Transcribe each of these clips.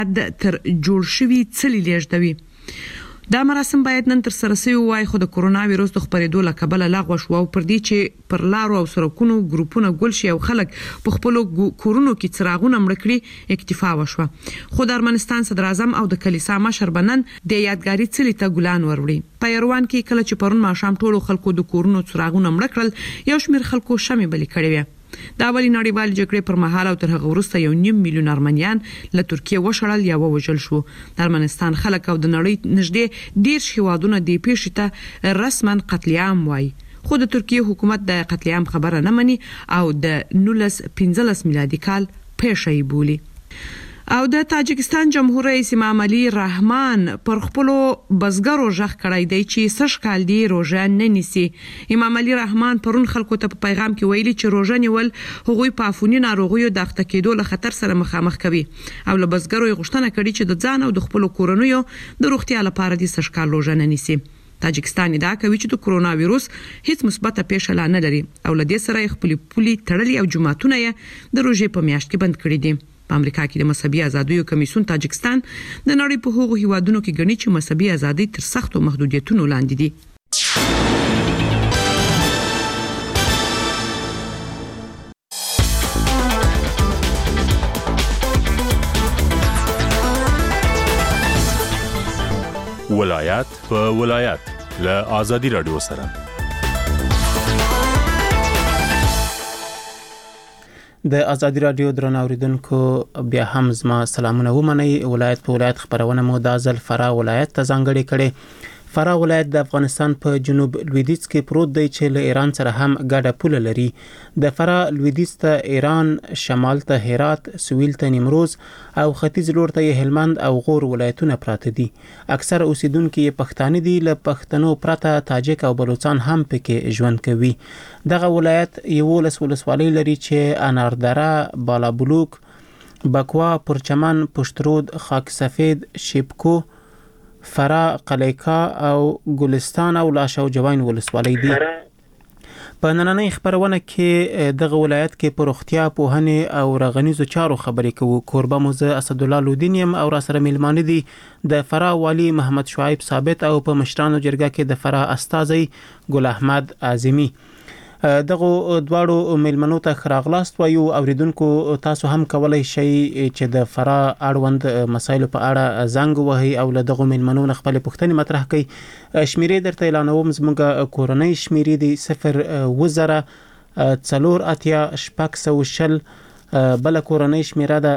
تر جوړ شوي څلي لیږدوي. دا مراسم باید نن تر سره شوي وای، خو د کرونا وایروس د خپرېدو له کبله لغوه شو او پر دې چې پر لارو او سړکونو ګروپونه ګل شي او خلک په خپلو کورونو کې څراغونه مړه کړي اکتفا وشوه. خو د ارمنستان صدر اعظم او د کلیسا مشر بنن د یادګاري څلي ته ګلان وروړي. په ایروان کې کله چې پرون ماښام ټولو خلکو د کورونو څراغونه مړه کړل، یو شمېر خلکو شمې بلې کړې وې. د اولي نړیوال جګړې پر مهال او تر هغه وروسته 1.5 میلیون ارمنیان له ترکیه وشړل یا ووژل شو. د ارمنستان خلک او د نړۍ نږدې 10 هیوادونه د پیښې ته رسما قتل عام وایي. خو د ترکیه حکومت د قتل عام خبره نه مني او د 1915 میلادي کال پیښه یې بولي. او د تاجکستان جمهور رئیس امام علي رحمان پر خپلو بزګرو ژغ کړی دی چې سږ کال دی روژه نه نیسي. امام علي رحمان پرون خلکو ته په پیغام کې ویلي چې روژه نیول هغوی په عفوني ناروغیو د اخته کېدو له خطر سره مخامخ کوي او له بزګرو یې غوښتنه کړې چې د ځان او د خپلو کورنیو د روغتیا لپاره د سږ کال روژه نه نیسي. تاجکستان دا کوي چې د کرونا وایروس هیڅ مثبته پیښه لا نه لري او له دې سره خپل پولي تړلي او جماعتونه یې د روژې په میاشت کې بند کړي دي. په امریکا کې د مذهبي ازادیو کمیسیون تاجکستان د نړۍ په هغو هیوادونو کې ګڼي چې مذهبي ازادي تر سختو محدودیتونو لاندې دي. ولایت په ولایت له آزادي رادیو سره. د ازادي رادیو درنو اوریدونکو بیا هم زما سلامونه ومنئ. ولایت په ولایت خبرونه مو د ځل فراه ولایت ته ځانګړې کړې. فراه ولایت د افغانستان په جنوب لویدیځ کې پروت دی چې له ایران سره هم ګډه پوله لري. د فراه لویدیځ ته ایران، شمال ته هرات، سویل ته نیمروز او ختیځ لور ته هلمند او غور ولایتونه پراته دي. اکثر اوسیدونکو یې پښتانه دي، له پښتنو پرته تاجک او بلوچستان هم پکې ژوند کوي. دغه ولایت 11 ولسوالۍ لري چې اناردره، بالابلوک، بکوا، پرچمن، پشترود، خاک سفید، شیبکو، فراه، قلیقا او ګلستان او لاشه او جوین ولسوالۍ دي. په نننۍ خبرونه کې دغه ولایت کې په روغتیا، پوهنې او رغنیزو چارو خبرې کوو. کوربه مو زه اسد الله لودین یم او را سره میلمانه دي د فراه والی محمد شعیب ثابت او په مشرانو جرګه کې د فراه استازی ګل احمد اعظمي. دغه دواړو میلمنو ته خراغلاست وایو. اوریدونکو تاسو هم کولای شئ چې د فراه اړوند مسایلو په اړه زنګ وهئ او له دغه میلمنو نه خپل پوښتنې مطرح کړئ. شمیرې درته اعلانوم. زموږ کورنۍ شمیرې دي 010480660. بل کورنۍ شمیره ده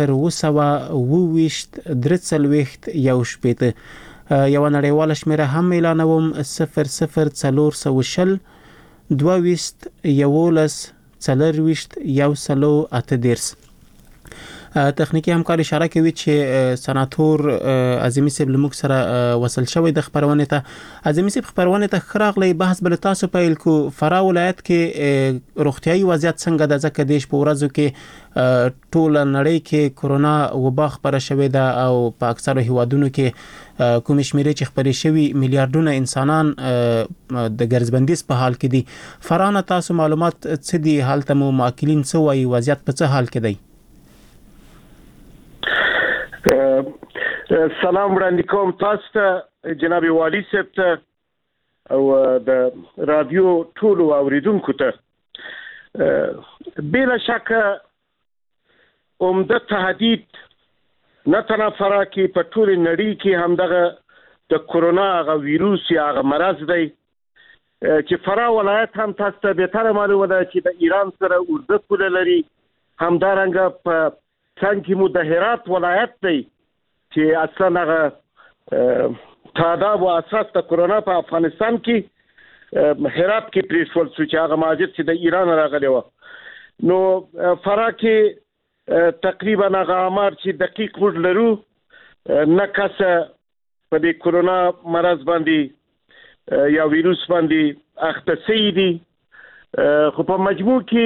02023 یو نړیواله شمیره هم اعلانوم 00420 22 11 40 108. تخنیکی همکار اشاره کوي چې سناتور اعظمي صاحب لموږ سره وصل شوی د خبرونه ته. اعظمي صاحب خبرونه ته خراغلی بحث بل تاسو پیل کو. فراه ولایت کې روغتیايي وضعیت څنګه د ځکه دیش په ورځو کې ټول نړۍ کې کرونا وبا خبره شوې ده او په اکثرو هیوادونو کې کوم شمیرې چې خبرې شوي میلیارډونه انسانان د ګرځبندیز په حال کې دي. فراه تاسو معلومات څه دي؟ حالته مو معقلین څه وایي؟ وضعیت په څه حال کې دی؟ سلام وړاندې کوم تاسو ته جناب والی صاحب ته او د رادیو ټولو اوریدونکو ته. بلا شک عمده تهدید نه تنها فراه کې په ټول نړۍ کې هم دغه د کرونا هغه ویروس یا هغه مرض دی چې فراه ولایت هم تاسو ته بهتره معلومه ده چې د ایران سره اوږده پوله لري. همدارنګه په څنګ کې مو د هرات ولایت دی چې اصلا هغه تعداد او اساس د کرونا په افغانستان کې هرات کې پریښول شو چې هغه مهاجر چې د ایران راغلی و. نو فراه کې تقریبا هغه امر چې دقیق موږ لرو نه کسه په دې کرونا مرض باندې یا ویروس باندې اخته شوي دي. خو په مجموع کې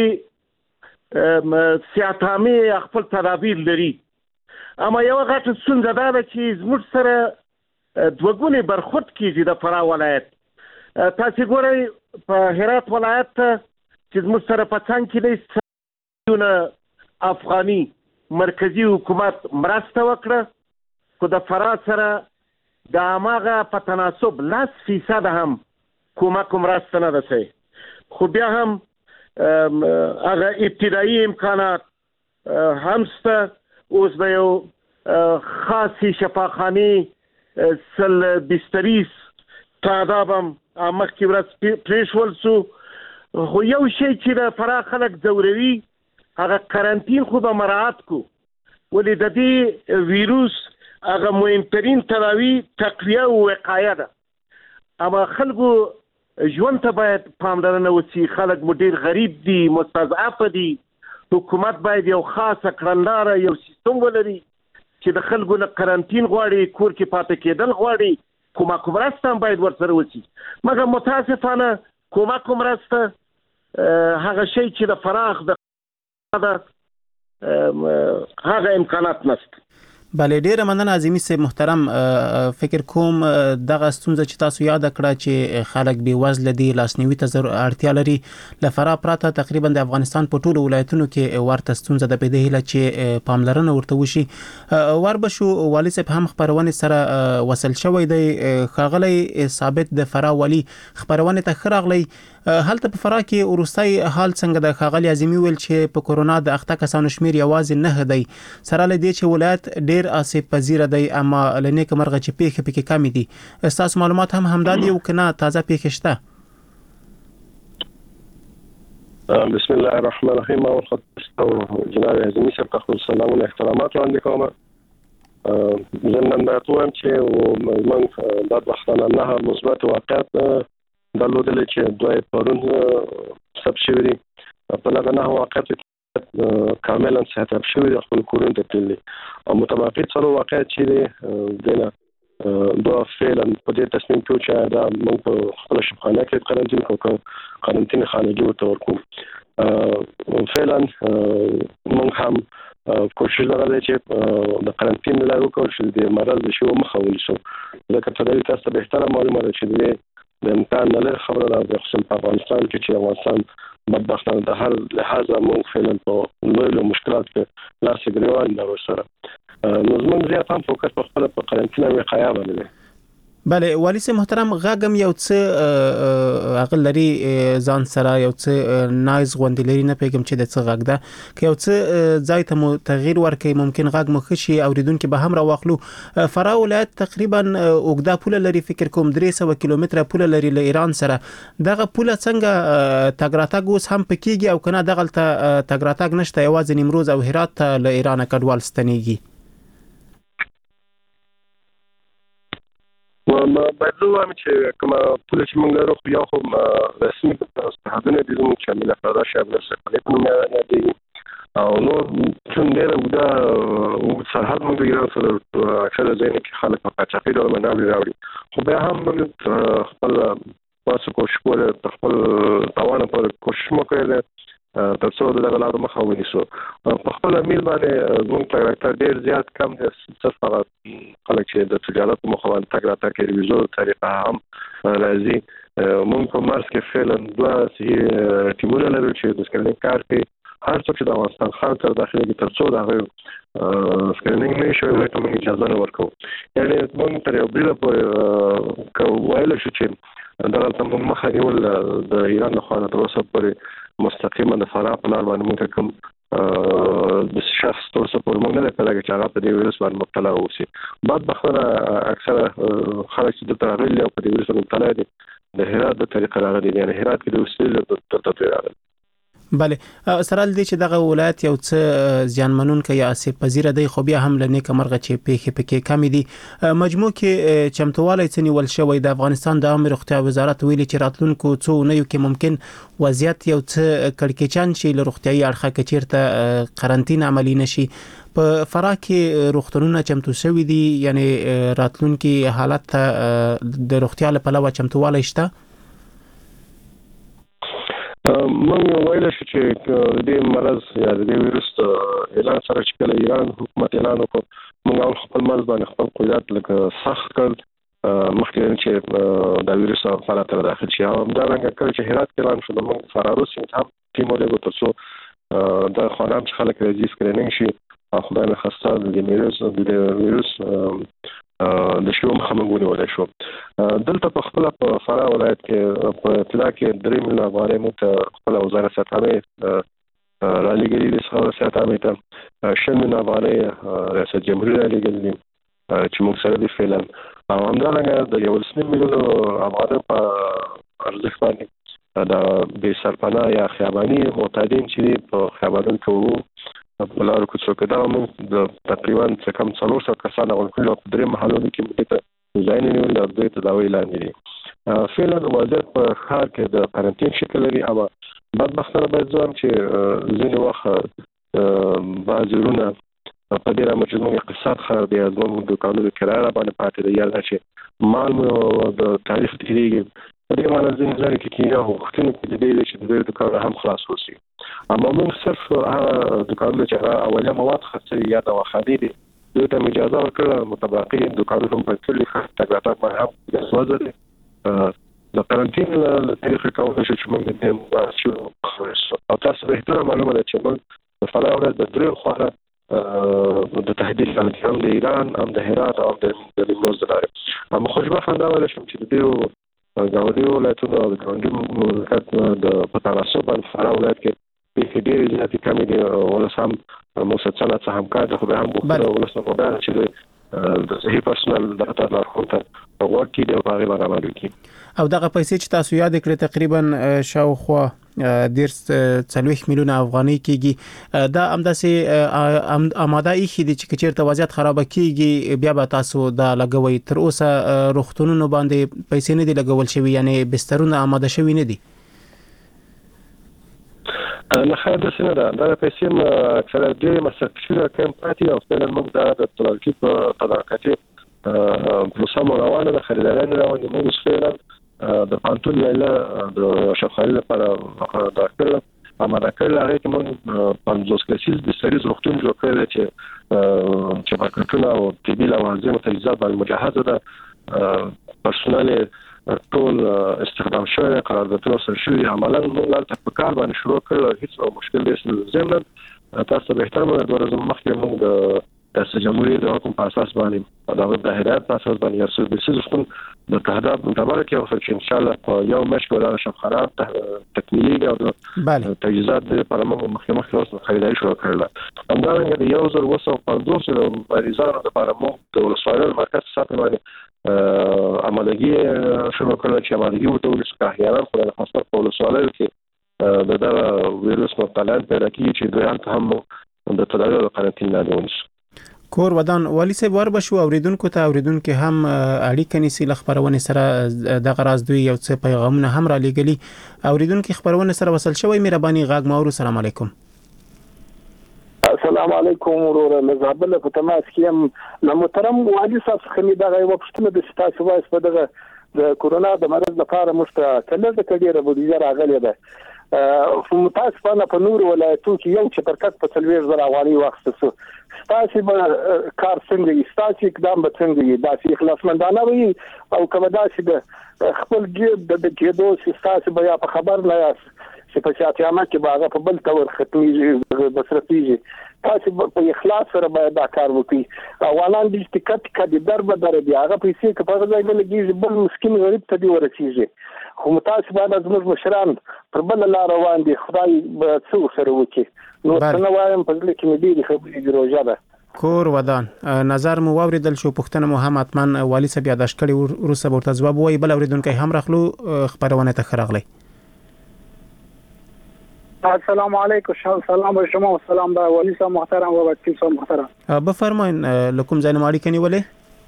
سیاتامي خپل تدابیر لري. اما یو غټه ستونزه دا ده چې زموږ سره دوه برخورد کیږي د فراه ولایت. تاسو ګورئ په هرات ولایت چې زموږ سره په څنګ کې دی افغاني مرکزی حکومت مرسته وکړه، خو د فراه سره د هماغه په تناسب 10% هم کومک مرسته نه رسي. خو بیا هم هغه ابتدایي امکانات هم شته. اوس به یو خاصی شفاخانې سل بستریز تعداد هم مخکې ورځ پرېښول سو. خو یو شی چې د فراه خلک ځوروي هغه قرنطین خو به مراعات کو، ولې د دې ویروس هغه مهمترین تداوی تقویه او وقایه ده. اما خلکو ژوند ته باید پاملرنه وشي. خلک مو ډېر غریب دي، مستضعف دي. حکومت باید یو خاصه کړنلاره یو سیستم ولري چې د خلکو نه قرنطین غواړي، کور کې پاتې کېدل غواړي، کومک مرسته هم باید ورسره وشي. مګر متاسفانه کومک مرسته هغه شی چې د فراغ د هغه امکانات نشته. بله، ډیره مننه عظیمی صاحب محترم. فکر کوم دغه ستونزه چې تاسو یاد کړه چې خلک بې وزله دي، لاسنیوي ته اړتیا لري، له فراه پرته تقریبا د افغانستان په ټولو ولایتونو کې ورته ستونزه ده. په دې هیله چې پاملرنه ورته وشي. وربشو والي صاحب هم خبرونه سره وصل شوی دی. ښاغلی ثابت د فراه والي خبرونه ته ښه راغلی. هلته په فراه کې وروستي حال څنګه د ښاغلي عظیمی ویل چې په کورونا د اخته کسانو شمیر یوازې 9 دی، سره له دې چې ولایت ډیر آسیب پذیر دی، اما لنیک مرغه چې پیښه پکې کم دي. تاسو معلومات هم همدا دي او کنه تازه پیښه شته؟ بسم الله الرحمن الرحیم. اول خدمت جناب عظیمی صاحب خپل سلام او احترامات وړاندې کوم. زه نن راټوم چې موږ د وختانه نه مثبت واقعیت درلودل چې دوی پرون ثبت شوی دي. په لږه نه واقعیت کاملا صحت شوی د خپل کورن ته تللی او متبقي څلور واقعیت چې دینه دوه فعلا په دې تصمیم کې چې دا موږ په خپل شفاخانه کې قرنطین کوو، قرنطین خانه جوړ تور کوو. فعلا موږ هم کوشش لرو چې د قرنطین لارو کول شي د مرض د شو مخاول شو. لکه څنګه تاسو به احترام معلومه ده چې د امکان نه لري خبره ده د خصوصا په افغانستان کې چې افغانستان بدبختانه د هر لحاظ موږ فعلا په لوی مشکلات کې لاس ګریوان دا وسره. نو زموږ زیات هم فوکس په خپل په قرنطین او وقایه باندې. بله والي صاحب محترم، غاګم یو څه عقل لري ځان سره، یو څه نایز غوندې لري، نه پیګم چې د څه غاګ ده که یو څه ځای ته مو تغییر ورکړي ممکن غاګ مو خشي اوریدونکو به هم راوخلو. فراه ولایت تقریبا اوګدا پوله لري، فکر کوم 300 کیلومتره پوله لري له ایران سره. دغه پوله څنګه تګ راتګ اوس هم پکېږي او کنه دغه تګ راتګ نشته، یوازې نیمروز او هرات ته له ایران کډوال ستنېږي؟ ما باید وایم چې کومه پوله چې موږ لرو خو یو خو رسمي استحادونه دي زموږ چې ملي افراد شامل سره په نوم دی او نو څنګه دا او سرحد موږ ایران سره اکثر ځینې کې خلک په قاچاقي ډول منابع راوړي. خو بیا هم موږ خپل واسو کوشش کوو، خپل توان پر کوشش وکړو ترڅو دغه لارو مخه ونیسو. په خپل میل باندې موږ تګ ډیر زیات کم دي، صرف فقط خلک چې د تجارت مخاوند تګ راتګ کې ویزو طریقه هم راځي. موږ په مارس کې فعلا دوه صحیح ټیمونه لرو چې د سکرینینګ کار کوي. هر څوک چې د افغانستان خارج ته داخلي کې ترڅو دا سکرینینګ نه شي وایي ته موږ اجازه نه ورکوو. یعنی موږ تر یو بل په وایل شو چې دا تم مخه نیول د ایران له خوا تر اوسه پورې مستقیما د فراه په لار باندې موږ کوم د شخص تر اوسه پورې موږ نه کړل چې هغه په دې ویروس باندې مبتلا اوسي. بعد بخره اکثره خلک چې د تغییر او په دې ویروس مبتلا دي د هرات د طریقه راغلي، یعنی هرات کې د وسیله د تطبیق راغلي. بله، سره دې چې دغه ولایت یو څه زیانمنونکي یا آسیب پذیر دی، خو بیا هم لنیک مرغه چې پیښې پکې کم دي. مجموع کې چمتووالی څه نیول شوی د افغانستان د عامه روغتیا وزارت ویلي چې راتلونکو څو اونیو کې ممکن وضعیت یو څه کړکېچن شي له روغتیايي اړخه کې چیرته قرنطین عملی نشي. په فراه کې روغتونونه چمتو شوي دي، یعنی راتلونکي حالت د روغتیا لپاره چمتووالی شته؟ موږ ویل شو چې د مرض یا د ویروس اعلان سره چې کله ایران حکومت اعلان وکړ موږ خپل مرز باندې خپل قیادت لکه سخت کړ مخکې چې د ویروس په اړه داخل شي. او دا رنګ کړ چې هرات کې اعلان شو د موږ فراروس هم ټیم ولګو ترڅو د خانم چې خلک راځي سکرینینګ شي خدای نخواسته د ویروس د شیو مخامخونه ولې شو دلته په خپل په فراه ولایت کې په اطلاع کې 3 میلیون افغانۍ مت خپل وزارت ساتنه را لګري د ساتنه ته 6 میلیون افغانۍ ریاست جمهوریت را لګري چې موږ سره د فعلن او همدارنګه د 1 میلیون افغانۍ په ارزښت باندې دا به سرپناه یا خیابانی معتادین چې په خیابانونو کې په لارو کوڅو کې دا موږ د تقریبا څه کم 400 کسان غونډه په درې محلونو کې موږ ته ځای نه ویل د تداوی لاندې دي فعلا وضعیت په ښار کې د کارانتین شکل لري او بدبختانه باید ځوان چې ځینې وخت بعضونه په دې رامه چې موږ اقتصاد خراب دی زموږ د قانون کرایه باندې پاتې دی یا چې مال مو د تاریخ تیریږي په دې معنی ځینې ځای کې یو وختونه کې د دې چې د کار هم خلاص وسی اما موږ صرف د کارونو چې اولیه مواد خاصه یا د واخدي دي دوی ته اجازه ورکړه متبقي د کارونو په کلی خاطرات باندې هم وځي د کارانتین له طریقې کولای شي چې موږ د ماشو او تاسو به تر معلومه ده چې موږ په فلاوره د درې خوانه د تهدید هم د ایران هم د هرات او د نیمروز لپاره اما خوشبختانه دا ولا شم چې د غاوري ولایتونو او د ګاونډي مملکت د پتاراسو باندې فراه ولایت کې په ډېر زیاتې کمې دي ولسم مسلسله څه همکار د خدای هم بوخره ولسم مبارک چې د صحي پرسونل د تطبیق ته وګورئ د هغه برابر کی او دغه پیسې چې تاسو یاد کړئ تقریبا شاوخوا 40 میلیون افغانۍ کېږي دا همداسې آماده ایخي دي چې چیرته وضعیت خراب کیږي بیا به تاسو دا لګوي تر اوسه روغتونونو باندې پیسې نه دي لګول شوی یعنی بسترونه آماده شوی نه دي نه خیر د سینه دا پیسې اکثره ډېر مسافر کم پاتې او فعلا موږ د ترکیب په تدارکاتي پروسه روانه د خریدارانو روانه موږ فعلا د پانتون لیلا د شفاعي لپاره دا کړل اماده کړل هغه کې موږ 50 کسیز د سریز روغتون جوړ کړل چې پاکټونه او طبي لوازم او تجهیزات باندې مجهزه ده پرسونل ټول استخدام شوی قراردادونه سره شوی عملاً موږ ته په کار باندې شروع کړل هیڅ مشکل نشته زموږ تاسو به احترام ورته مخکې موږ د ریاست جمهوریت د حکم په اساس باندې د هدایت په اساس باندې یو څه بسیزون د تهداب متبرک یو چې ان شاء الله په یو مشک ولا شب خراب تکمیلي او تجهیزات لپاره موږ مخکې خریداري شروع کړل همدارنګه د 1250 مریضانو لپاره موږ د ولسوالۍ مرکز ساتنه عملګي شروع کړل چې عملګي وته ورسره احیانا خلک خاصه په ولسوالۍ کې د ویروس مبتلان پیدا کیږي چې دوی هم د تداوی او قرنطین لاندې ونیسي کور ودان والی صاحب ور بشو اوریدونکو هم اړیکه نیسي خبرونه سره د غراز دوی یو څه پیغامونه هم را لګلی اوریدونکو خبرونه سره وصل شوی مهرباني غاګ ماورو السلام علیکم السلام علیکم ورور مزابل په تماس کې نو محترم والی صاحب خمي دغه یو پښتنه د ستاسو وایس په دغه د کورونا د مرض لپاره مستقله د کډیره بودیجه راغلی ده متاسفانه په نور ولایتونو کې یو چې پرکټ په 30,000 افغانۍ واخیستو ستاسو کار څنګه وي ستاسو اقدام به څنګه وي دا چې خلاصمندانه وي او کومه دا چې د خپل جیب د کېدو چې ستاسو بیا په خبر نه یاست چې په سیاست کې باغه په بل تور ختمي مصرفيږي تاسو په اخلاص سره باید دا کار وکړي اوالان دې ټیکټ کډي دربه در دی هغه پیسې که په ځای نه لګي بل مسکین غریب ته دی ورسیږي خو متاسفه باید زموږ مشران پر بل لار روان دي خدای به څو سره وکړي نو څنګه وایم په دې کې مې دې خبرې جوړه ده کور ودان نظر مو اوریدل شو پښتنه محمد من والی صاحب یاداش کړي ورسره ورته جواب وای بل اوریدونکو هم راخلو خبرونه ته خراغلی السلام علیکم سلام به شما و سلام به والی صاحب محترم و وکیل صاحب محترم بفرمایئ لکم زین مالی کنی ولی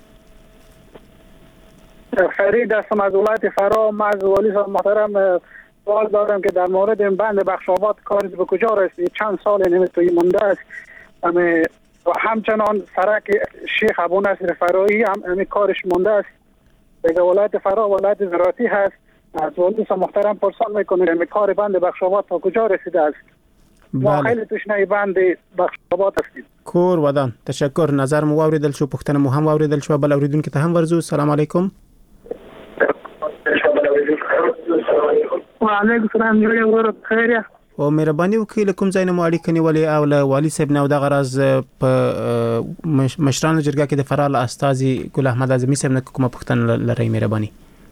فرید هستم از ولایت فرا. من از والی صاحب محترم سوال دارم که در مورد این بند بخشاباد کارش به کجا رسید چند سال نمیتونی مونده است و همچنان سرک شیخ ابو نصر فرایی هم کارش مونده است دیگه ولایت فرا ولایت زراعتی هست از والی صاحب محترم پرسان میکنه کار بند بخشاباد تا کجا رسیده است ما خیلی تشنه بند بخشاباد هستیم کور ودان تشکر نظر مو اوریدل شو پښتنه مو هم اوریدل شو بل اوریدونکو ته هم ورزو سلام علیکم وعلیکم السلام جوړه ورو خیره او مهرباني وکړئ کوم ځای نه مو اړیکه نیولې او له والي صاحب نه د غرض په مشرانو جرګه کې د فرار استاذي ګل احمد اعظمي صاحب نه کومه پوښتنه لرئ مهرباني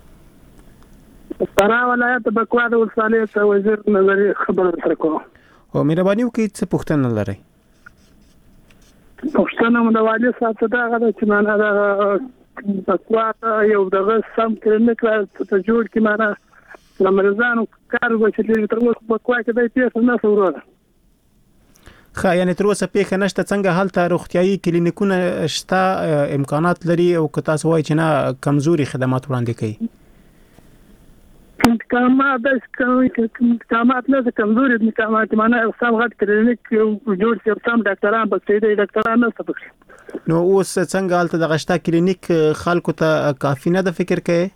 فراه ولایت بکوا د ولسوالۍ وزیر نظری خبره سره کوم او مهرباني وکړئ څه پوښتنه لرئ پښتنه مو د والي صاحب ته دا چې معنا دا بکوا یو دغه سم کلینیک ته جوړ کی معنا د مریضانو کار وکړي تر اوسه بکوا کې د پیښه نه سوروله خا یعنی تر اوسه پیښه نشته څنګه حالت روغتيایي کلینیکونه شته امکانات لري او که تاسو وایي چې نه کمزوري خدمات وړاندې کوي کامات نه کمزوري د کامات معنا سم غټ کلینیک جوړ شي سم ډاکټران پکې دي ډاکټران نه څه نو اوس څنګه حالت د غشتا کلینیک خلکو ته کافي نه د فکر کوي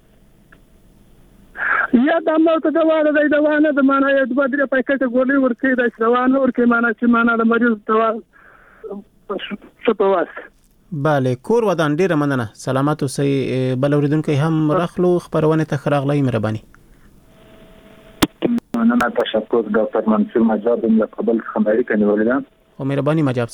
یا د مو ته دوانه د معنا یو د بدر پاکټ ګولې ورکې د روانه ورکې معنا چې معنا د مریض دوا شپواس bale کور ودان ډیره مننه سلامات اوسئ بل اوریدونکو هم راخلو خبرونه ته خراغلی مهرباني مننه تشکر ډاکټر منصور مجاب له قبل خبرې کوي ولدا او مهرباني مجاب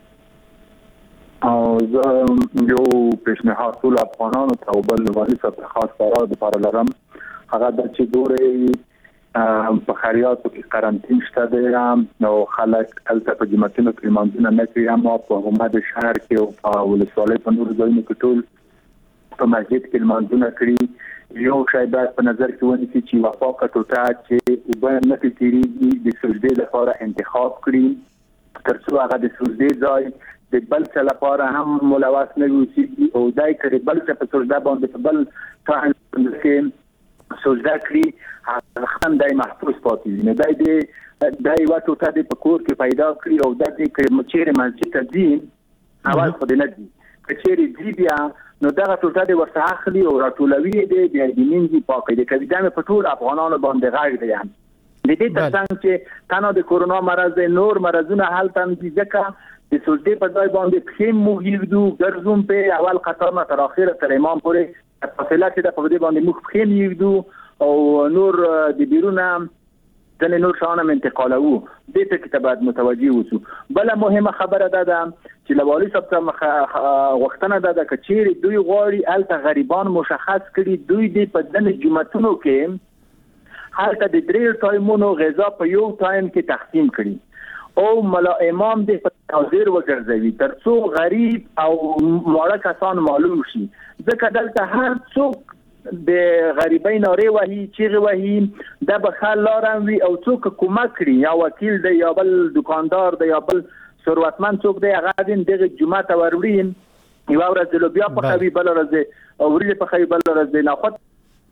صاحب او یو پیشنهاد ټول افغانانو ته بل والي صاحب خاص فراه د لپاره لرم هغه د چې ګوري په خریاتو کې قرنټین شته دی نو خلک الته په جمعتونو کې مانځنه نه کوي اما په همه د شهر کې او په ولسوالۍ په نور ځایونو کې ټول په مسجد کې مانځنه کوي یو شی باید په نظر کې ونیسي چې وفاقه ټوټه چې وبه نه کېږي د سجدې لپاره انتخاب کړي ترڅو هغه د سجدې ځای د بل څه لپاره هم ملوث نه وي او دای کړي بل څه په سجده باندې په بل ځای کې سجده کړي خندای محفوظ پاتې نه دای وټو ته د پکور کې پیدا کړی او د دې کې مچېره مسجد ته دین اول خو دې نه دي کچېری دی بیا نو دا ټوټه د ورته اخلي او راټولوي دې د دیني پاکي د کوي په ټول افغانانو باندې غاړه دی د دې ترڅنګ چې تنه د کورونا مرز نور مرزونه حل تم دي ځکه د سجدې په ځای باندې خیم موجودو ګرځوم په اول قطار نه تر اخره تر امام پورې فاصله چې د په دې باندې مخ خیم یودو او نور د بیرونه ځنه نور شانه انتقالو د دې ته باید متوجي اوسو بل مهمه خبره ده چې لوالي صاحب ته وختونه ده چې دوی غواړي الته غریبان مشخص کړي دوی د پدن جمعتونو کې حالت د درې ټایمونو غذا په یو ټایم کې تقسیم کړي او ملا امام د حاضر وګرځوي ترڅو غریب او ماړه کسان معلوم شي ځکه دلته هر څوک د غریبۍ ناره وهي چې وهي د بخال لارم وي او څوک کومک کړي یا وکیل دی یا بل دکاندار دی یا بل ثروتمند څوک دی هغه دغه جمعه ته وروړي یو ورځ له بیا په خوي بل ورځ او ورځ په خوي بل ورځ نه خو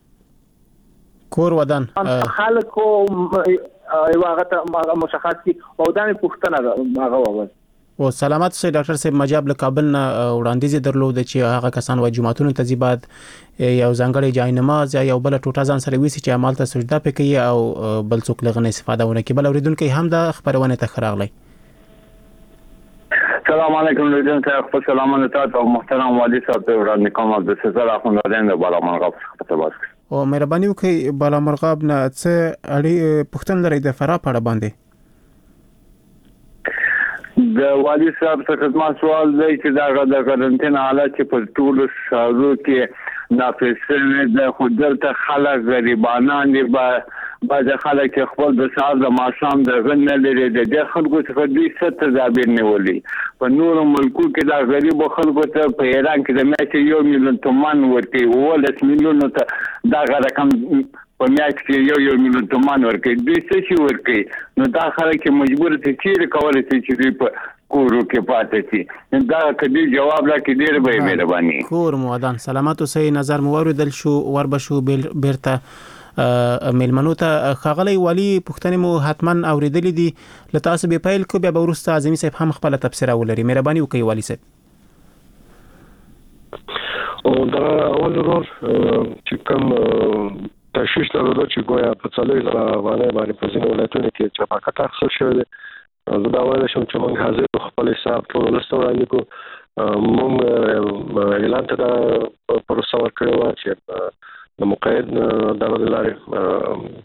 کور ودان خلکو یو هغه مشخص کی او دا پښتنه هغه ووت او سلامات سي ډاکټر صاحب مجاب له کابل نه وړاندیز درلود چې هغه کسان وای جمعتون ته زیباد یو ځانګړي جای نماز یا یو بل ټوټه ځان سره ویسي چې عمل ته سجده پکې او بل څوک لغنه استفاده ونه کوي بل اوریدونکو هم د خبرونه ته خراغلی السلام علیکم لیدون خپل سلامونه تاسو محترم والي صاحب ته وړاندې کوم د سزا اخوندان د بالا مرغاب څخه تاسو او مهرباني وکړئ بالا مرغاب نه څه اړي پښتون لري د فرا پړه باندې د والي صاحب څخه ما سوال دی چې دا د قرنټین حالت چې په ټول شهرو کې نافذ د خودل ته خلک غریبانان دي بعض خلک خپل د سال د ماشام د غن لري د خلکو څخه دوی ست تدابیر نیولې په نور ملکو کې دا غریب خلکو ته په ایران کې د میاشتې 1 میلیون تومان ورکړي 10 میلیون ته دا رقم په میاشت کې 1 میلیون تومان ورکړي دوی څه شي ورکړي نو دا خلک مجبور دي چې کولای شي چې په کورو کې پاتې شي دا کدي جواب راکړي ډېر به مهرباني کور مودان سلامات اوسئ نظر مو اوریدل شو وربشو بیرته ملمنو ته خاغلی والی پښتنې مو حتما اوریدلې دي لته تاسو به پیل کو بیا به ورسته اعظمي صاحب هم خپل تفسیر ولري مهرباني وکړئ والی صاحب او دا اول ورور چې کوم تشویش لرلو چې ګویا په څلوي زره باندې په ځینو ولایتونو کې چې پاکټ خرڅ شوی دی زه دا وایم چې موږ حاضر خپل حساب ټول لسته وړاندې کو موږ اعلان ته پروسه ورکړو چې د مقید دغه لارې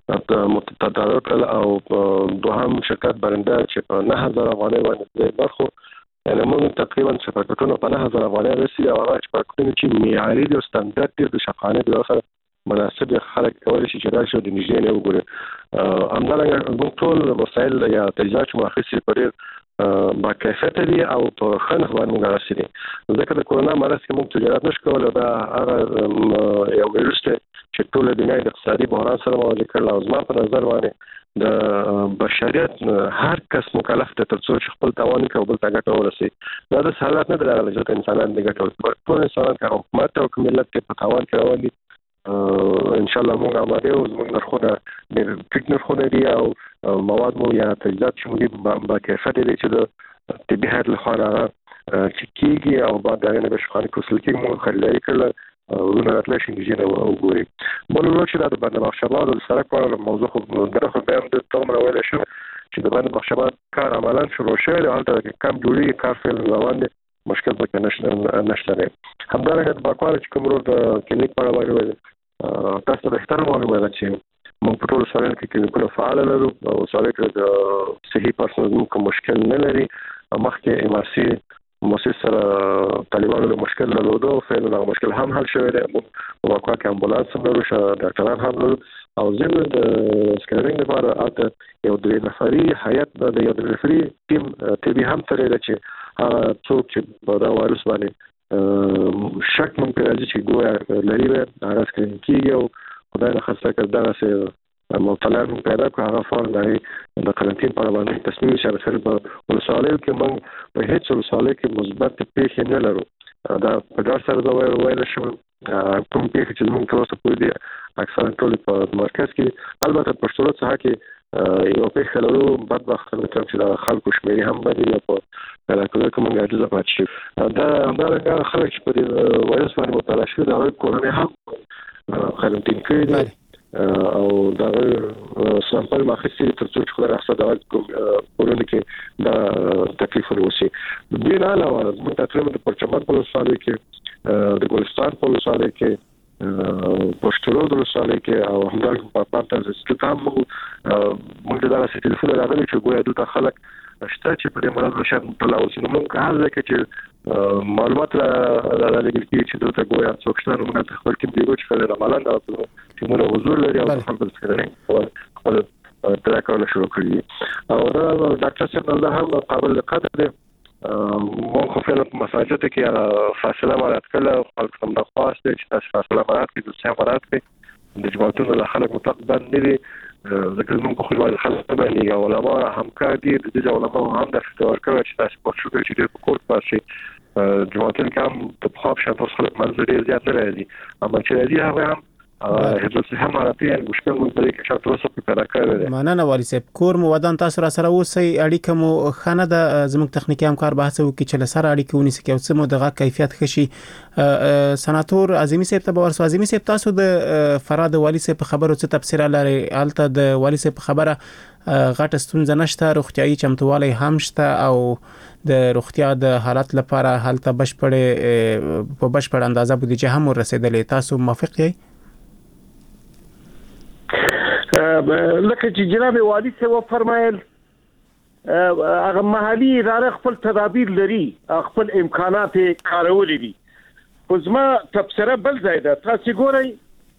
تدارک او دوهم شرکت برنده چې په 9000 افغانۍ باندې برخو یعنی موږ تقریبا شپږ په 9000 افغانۍ رسي او هغه شپږ چې معیاري او ستاندرد دي د شفاخانه د سره مناسب خلک کولی شي چې راشي د نږدې نه وګوري همدارنګه موږ ټول وسایل یا تجهیزات مؤخصي پرې با کیفیت دي او په خنخ باندې موږ راسي ځکه د کورونا مرض کې موږ تجارت نشو کولای دا هغه یو ویروس چې ټول دنیا د اقتصادي بحران سره مواجه کړل او زما په نظر باندې د بشریت هر کس مکلف دی تر څو خپل توان کوي بل ته ګټه ورسي دا د حالت نه درغلي چې انسانان د ګټه ټول انسانان کوي حکومت او ملت په توان کې راوړي ان شاء الله موږ آماده یو موږ نرخونه د ټیکنیک خونه دي او مواد مو یا تجهیزات چې موږ با کیفیت دي چې د طبي هیئت لخوا چې کیږي او بعد دغه به شخصي کوسل کې موږ خلای کړل ورونه راتلای شي چې نو وګوري بلو چې دا د باندې بخشباد او سره کول موضوع خو درخه بیان د تومره ویل شو چې د باندې بخشباد کار عملاً شروع شوی او هلته کم جوړي کار فعل روان دي مشکل به نشته همدارنګه د باکوال چې کوم د کلینیک په اړه وایي تاسو د احترام وایي چې موږ په ټول سره کې کلینیکونه فعال لرو او سره کې د صحي پرسنل کوم مشکل نه لري مخکې امارسي مؤسسه سره طالبانو له مشکل درلوده او فعلا مشکل هم حل شوی دی په واقع کې امبولانس هم لرو ډاکټران هم لرو او زموږ د سکرینینګ لپاره اته یو درې نفري هیئت د یو درې نفري ټیم طبي هم سره دی چې هغه څوک چې په دا وایروس باندې شک مونږ په راځي چې ګویا لري هغه سکرین کیږي او خدای نه خاصه کړه دا سه مطالعه پیدا کړه هغه فعال دی د قرنټین په اړه باندې تصمیم شرکت په ولسوالیو کې موږ په هیڅ ولسوالیو کې مثبت پیښې نه لرو دا په ډار سره دا وایل شو کوم پیښې چې موږ تاسو په دې اکثر ټول په مرکز کې البته په صورت څخه کې یو پیښه لرو بدبخت چې د خلکو شمېر هم بدلی په علاقه کې موږ اجازه پات شي دا همدارنګه خلک چې په دې وایرس باندې مبتلا شوي دا کورونه هم قرنټین کړي او دا سامپل ماخذي تر څو چې راځي دا کورونه کې دا تکلیف ورسي د دې علاوه موږ تقریبا د پرچمن په وسایل کې د ګلستان په وسایل کې پښتورو د وسایل کې او همدارنګه په پاتې استقام موږ دا راسي ټلیفون راغلی چې ګویا دوه خلک شته چې په دې مرض نشم مطلع اوسي نو موږ هغه چې معلومات را لګل کیږي چې دوی ګویا څوک شته نو موږ خپل کې دیو چې کله رمضان دا چې موږ حضور لري او خپل سکرینینګ او تراکونه شروع کړی او دا ډاکټر صاحب نه هم قابل قدر دی مو خو په مساجد کې فاصله مارات کړل خلک هم د خواسته چې تاسو فاصله مارات کې د څه مارات کې د جماعتونو له خلک متقبل نه دي ذکر موږ خو له خلک باندې یو علماء همکار دي د دې علماء هم د فتور کوي چې تاسو په شو کې چې په کور پاسې جماعتونه کوم په خاص شته خلک منځري زیات نه راځي اما چې راځي هغه هم هیڅ هم عربي مشکل مونږ په کې چې تاسو په کار کوي مننه والي صاحب کور مو ودان تاسو را سره اوسئ اړیکه مو خانه د زموږ تخنیکی همکار بحث وکړي چې لسره اړیکه ونیسي کې او څه مو دغه کیفیت خشي سناتور اعظمي صاحب ته ورسو اعظمي صاحب تاسو د فراد والي صاحب خبرو څه تفسیر لري الته د والي صاحب خبره غټه ستونزه نشته روغتيایي چمتووالی هم شته او د روغتیا د حالت لپاره هلته بشپړ اندازه بودیجه هم ورسېدلې تاسو موافق یې لکه چې جناب والي صاحب فرمایل هغه محلي اداره خپل تدابیر لري خپل امکانات کارولې دي خو زما تبصره بل ځای ده تاسو ګورئ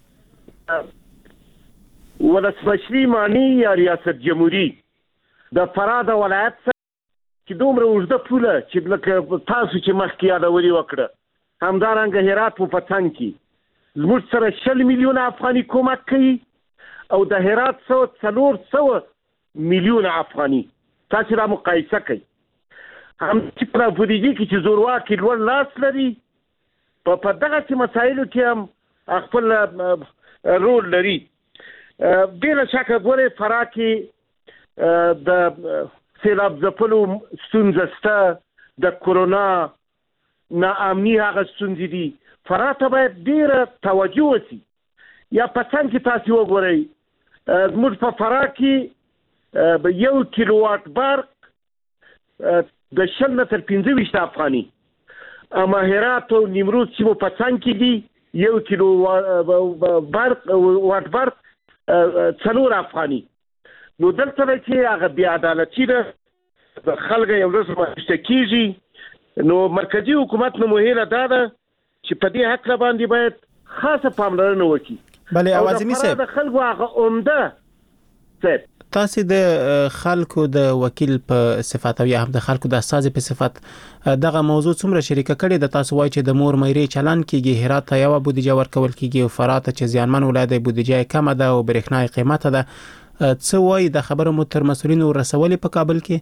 ولسمشري معني یا ریاست جمهوری د فراد ولایت چې دومره اوږده پوله چې لکه تاسو چې مخکې یادولې وکړه همدارنګه هرات په پتنګ کې زموږ سره 60 میلیونه افغاني کومک کوي او د هرات 400 میلیونه افغاني تاسو را مقایسه کوي هم چې په بودیجه کې چې زورواکي لوړ لاس لري په دغه چې مسایلو کې هم خپل رول لري بلا شک غوړې فراکي د سیلاب ځپلو ستونزه شته د کورونا ناامني هغه ستونزې دي فراته باید ډیره توجه وشي یا پسند کې تاسو وګورئ زموږ په فرا کې 1 کیلو واټ برق د 20 تر 25 افغاني اما هرات او نیمروز چې په پسند کې دي 1 کیلو واټ برق 4 افغاني. نو دلته چې هغه بیا عدالتي ده د خلک یو ورځ مشتکیږي. نو مرکزی حکومت نو مهمه ده چې په دې حق باندې باید خاصه پاملرنه وکړي. بله اوازمي صاحب د خلکو هغه عمده صاحب تاسو د خلکو د وکیل په صفت او یا هم د خلکو د استاد په صفت دغه موضوع څومره شریکه کړي د تاسو وایي چې د مور مېرې چلن کیږي هرات ته یو بودیجه ورکول کیږي او فرات چې زیانمن ولایت بودیجه کم ده او برېښناي قیمت ده څه وایي د خبرو مو تر مسولینو رسولې په کابل کې؟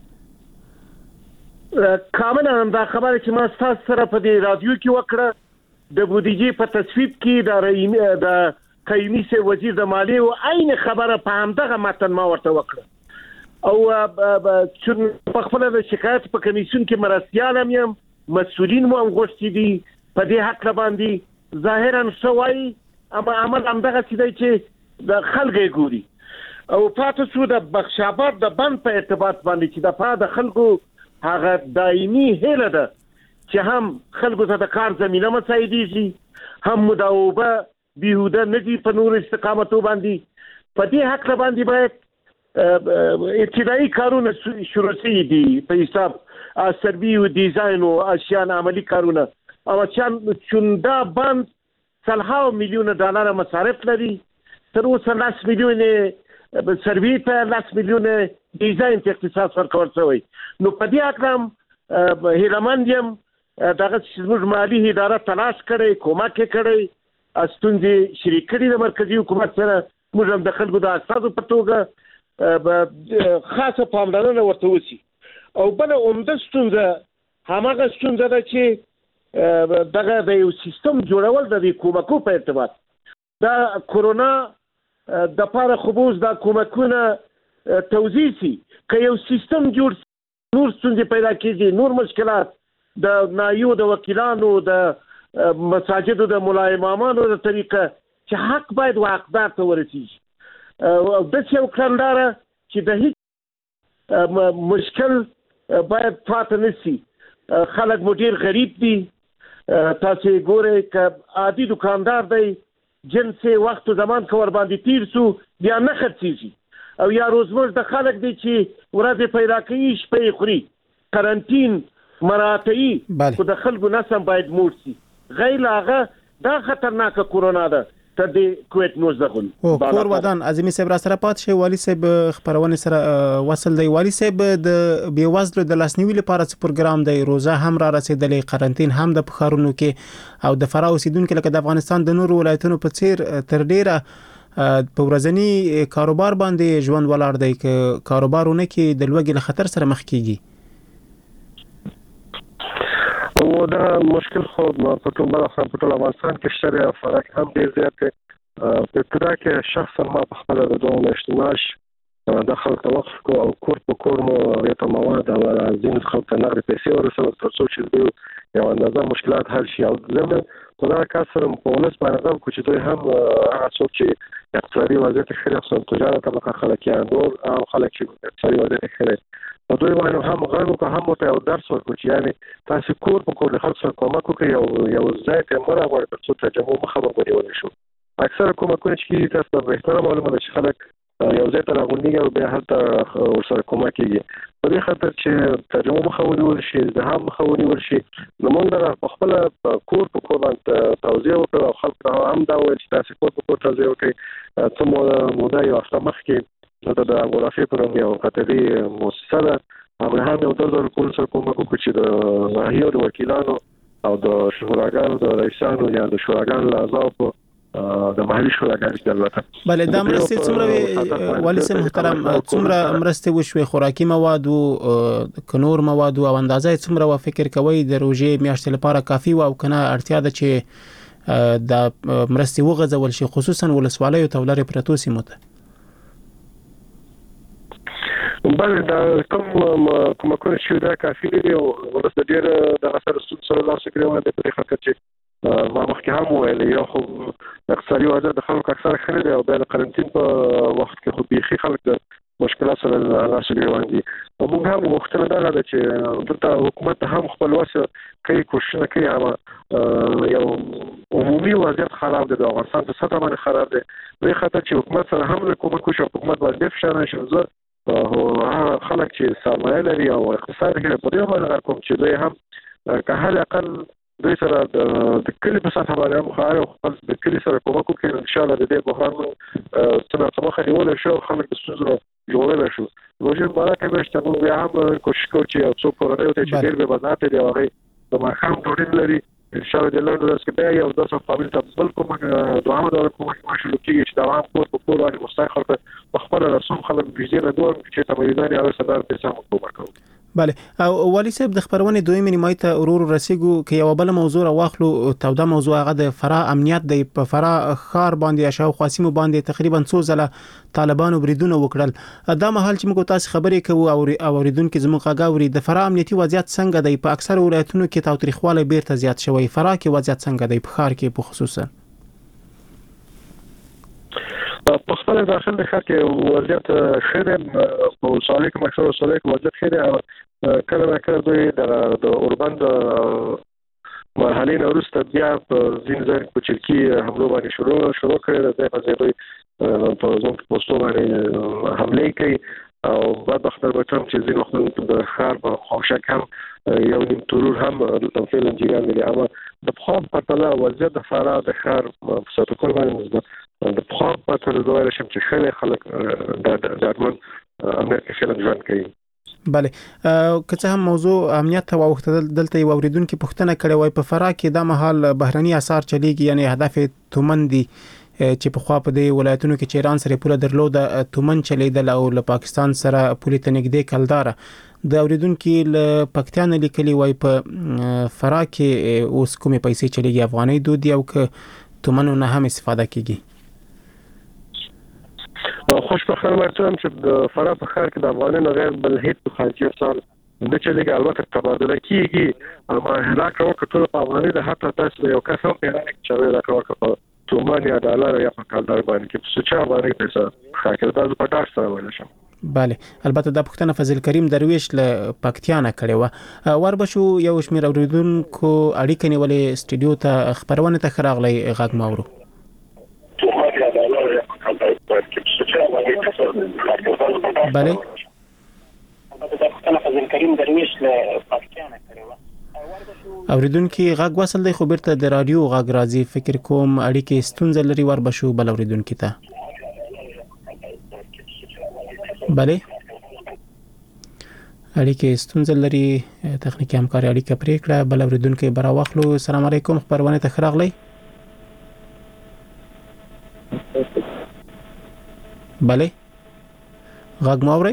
کاملا دا خبره چې ما تاسو سره په دې رادیو کې وکړه د بودیجه په تصویب کې د قیمی سه وزیر د مالیه او عین خبره په همدغه متن ما ورته وکړه او چې په خپل د شکایت په کمیسیون کې مرستيال یم مسؤلین مو غوښتي دي په دې حق باندې ظاهرا شوی اما عمل همدغه چې د خلګي ګوري او پاتې شو د بخشاباد د بند په ارتباط باندې چې د پاره د خلکو هغه دایمي هله ده چې هم خلکو ته د کار زمينه مساعدېږي هم مداوبه بیهوده ندی په نور استقامتو باندې په دې حق باندې باید ابتدایي کارونه شروع شي دي په حساب سروي او ډیزاین او اشیاء عملی کارونه او چې دا بند $100 میلیون مصارف لري تر اوسه 10 میلیون سروي په 10 میلیون ډیزاین ته اختصاص ورکول شوی. نو په دې اقدام هیلمندیم دغه زموږ مالی اداره تلاش کړي کومک کړي استونځي شریک کړي د مرکزی حکومت سره موږ هم د خلکو د اساسو په توګه خاصه پاملرنه ورته وسی او بل عمده ستونزه همغه ستونزه ده چې دغه د یو سیستم جوړول د کومکو په ارتباط دا کورونا د پاره خبوز د کومکونه توزیع سي که یو سیستم جوړ نور ستونزې پیدا کیږي نور مشکلات د نایو د وکیلانو د مساجد د مولا امامانو د طریقه چې حق باید واقعدار ته ورسیږي او د څو کړنداره چې د هیڅ مشکل باید پاتې نشي. خلک مدیر غریب دي تاسو ګورئ ک عادي دکاندار دی جنسي وخت زمان کور باندې تیر سو بیا نه خرڅيږي او یا روزمر د خلک دي چې ورځ پیدا کوي شپې خوري قرنټین مراتعي خو د خلکو نسم باید موړ شي غیر هغه دا خطرناکه کورونا ده تر دې کویت 19 او کور ودان اعظمي صاحب را سره پات شي والی صاحب خبرونه سره وصل دی والی صاحب د بیوزلو د لاسنیوي لپاره څه پروګرام دی روزه هم را رسیدلې قرنټین هم د بخارونو کې او د فرا اوسیدونکو لکه د افغانستان د نور ولایتونو په څیر تر ډیره په ورځنی کاروبار باندې ژوند ولاړ دی ک کاروبارونه کې د لوګي له خطر سره مخ کیږي او دا مشکل خو په ټول افغانستان کې شته فرق هم ډیر زیات دی په ابتدا کې شخصا ما په خپل د دوه اجتماعي دخل توقف کو او کور په کور مو ریته مواد او ځین خلک نه پیسې ورسول تر څو چې یو اندازه مشکلات حل شي او زموږ په دا کار په ونس باندې کوم چې دوی هم هغه څوک چې اقتصادي وضعیت خیلی خپل تجارت طبقه خلکیان دور او خلک چې اقتصادي وضعیت خیلی دوی باندې هم غږ او هم ته یو درس ورکړي چې یعنی تاسو کور په کور خلک سره کومک وکړئ یو ځای ته مرا ورته تر څو ترجمه مخه ونیول شو. اکثر کومکونه چې تاسو به احترام معلومه ده چې خلک یو ځای ته راغونډي او به هلته ورسره کومک کوي په دې خاطر چې ترجمه مخه ونیول شي د هم مخه ونیول شي نو موږ په خپل کور په کور باندې توزیع وکړو خلک هم دا وایي چې تاسو کور په کور توزیع وکړئ څه موده یو هفته مخکې د غرافي پروګرام یو قطري مؤسسه ده هغه هم یو ډول کول سره کومک وکړي چې د ناحیو د وکیلانو او د شوراګانو د رئیسانو یا د شوراګانو اعضاء په د محلي شوراګانو کې البته بله د مرستې څومره والی صاحب محترم څومره مرستې وشوي خوراکي مواد او کنور مواد او اندازې څومره و فکر کوي د روزې میاشتې لپاره کافي او کنه اړتیا ده چې د مرستې وغځول شي خصوصا ولسوالۍ او تولري پروتو سیمو ته بله دا کومکونه چې دا کافي دي او ورسته ډیر د اثر سره لاس کې راوړل په خاطر چې ما مخکې هم ویل یو خو اقتصادي وضعیت د خلکو اکثر خلک دی او د قرنټین په وخت کې خو بيخي خلک د مشکلات سره لاس کې راوړي او موږ هم وختونه دا چې دلته حکومت هم خپل واسه کوي کوشش کوي یو عمومي وضعیت خراب دی، د افغانستان په سطح باندې خراب دی. وی خاطر چې حکومت سره هم کومک وشي، حکومت باندې فشار نشي. زه هغه خلک چې سرمایه لري او اقتصاد کې په دې باندې کوم چې دوی هم که هر اقل دوی سره د کلی په سطح باندې هم خو خپل د کلی سره کومک وکړي، ان شاء الله د دې بحران څنګه مخه نیول شي او خلک د ستونزو جوړول شي. روزي مبارک به شته، موږ هم کوشش کوو چې یو څو کورنۍ ته چې ډېر به بدنات دي هغه د ماښام ډوډۍ لري، ان شاء الله د لاندې ورځ کې بیا یو 10 فامیل ته بل کومک دوامه دار کومک ماشي کېږي چې دوام کور په کور باندې مستقل خلک خپل رسوم خلک بيزي نه دوه چې ته مریضان یې او صدر پیسې مو کوو. بله، او والی صاحب د خبرونه دویمه نیمه ته ورور رسیدو کې یو بل موضوع راوخلو، توده موضوع هغه د فراه امنیت دی. په فراه خار باندې شاو خاصمو باندې تقریبا 100 ځله طالبانو بریدونه وکړل. دا مهال چې موږ تاسو خبرې کوو او اوریدونکو زموږ غاوري د فراه امنیتي وضعیت څنګه دی؟ په اکثر ولایتونو کې تاوتریخواله بیرته زیات شوی، فراه کې وضعیت څنګه دی؟ په خار کې په خصوصا په خپل داخل د خلک وضعیت خیره په وسایل کې مکسر وسایل کې وضعیت خیره کله کله د اوربند مرحله نه وروسته بیا په ځین ځای په چرکی حمله باندې شروع کړل. د ځای په ځون پوسټو باندې حمله کوي او بعد اختر بچم چې ځین وخت د خار په خوشک هم یو نیم ترور هم فعلا جریان لري. اما د خام په تله وضعیت د فراه د خار په ساتکل باندې د خام په تله دوه شم چې خلک د ارمن امنیت کې خلک ځان کوي. بله، که هم موضوع امنیت ته واوښتل، دلته یو اوریدونکو پوښتنه کړې وای په فراه کې د مهال بهرني اثار چلیږي، یعنی هدف تومن دي چې په خوا په دې ولایتونو کې چې ایران سره پوله درلود تومن چلیدل او له پاکستان سره پوله ته نږدې کلدار. د اوریدونکو له پکتیان لیکلي وای په فراه کې اوس کومې پیسې چلیږي، افغاني دود او که تومنو نه هم استفاده کیږي. خوشبختانه مرتبه چې د فراه په خار کې د افغانانو غیر بل هیڅ خارجي اثار نه چلیږي، البته تبادله کیږي. اما هلاک او کټول په افغاني د حتی تاسو یو کس هم پیدا نه چې راکړه په تومان یا ډالر یا په کلدار باندې کې څه چا باندې پیسې خاطر تاسو په تاسو سره ویل شم. بله، البته د پښتنه فضل کریم درویش له پکتیانه کړي و وربشو یو شمیر اوریدونکو اړیکه نیولې سټډیو ته خبرونه ته خراغلی غږ ماورو. بله، اوریدونکو غږ وصل دی خو بیرته د رادیو غږ راځي. فکر کوم اړیکې ستونزه لري. وربشو بل اوریدونکو ته. بله، اړیکې ستونزه لري، تخنیکی همکاري اړیکه پرې کړه. بل اوریدونکو برا واخلو. السلام علیکم، خبرونه ته خراغلی. بله، غږ ماوري.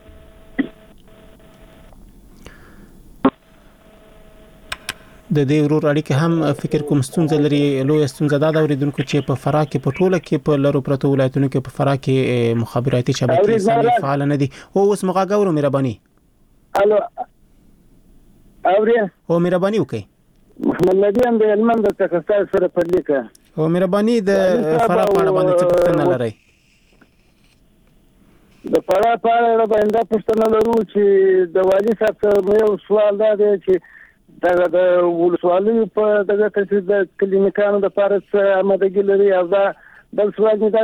د دې ورور اړیکه هم فکر کوم ستونزه لري. لوی ستونزه دا د اوریدونکو چې په فراه کې په ټوله کې په لرو پرتو ولایتونو کې په فراه کې مخابراتي شبکې سمې فعال نه دي. او اوس مغاګورو مهرباني. الو اوري او مهرباني وکي. محمد نبی هم د علم د تخصص سره په لیکه او مهرباني د فراه په اړه باندې څه پوښتنه لرئ؟ د فراه په اړه باندې پوښتنه لرو چې د والي صاحب څخه یو سوال دا دی چې د ولسوالۍ په دغه کې د کلینیکانو د پارس آمادګي لري. او دا بل سوال دی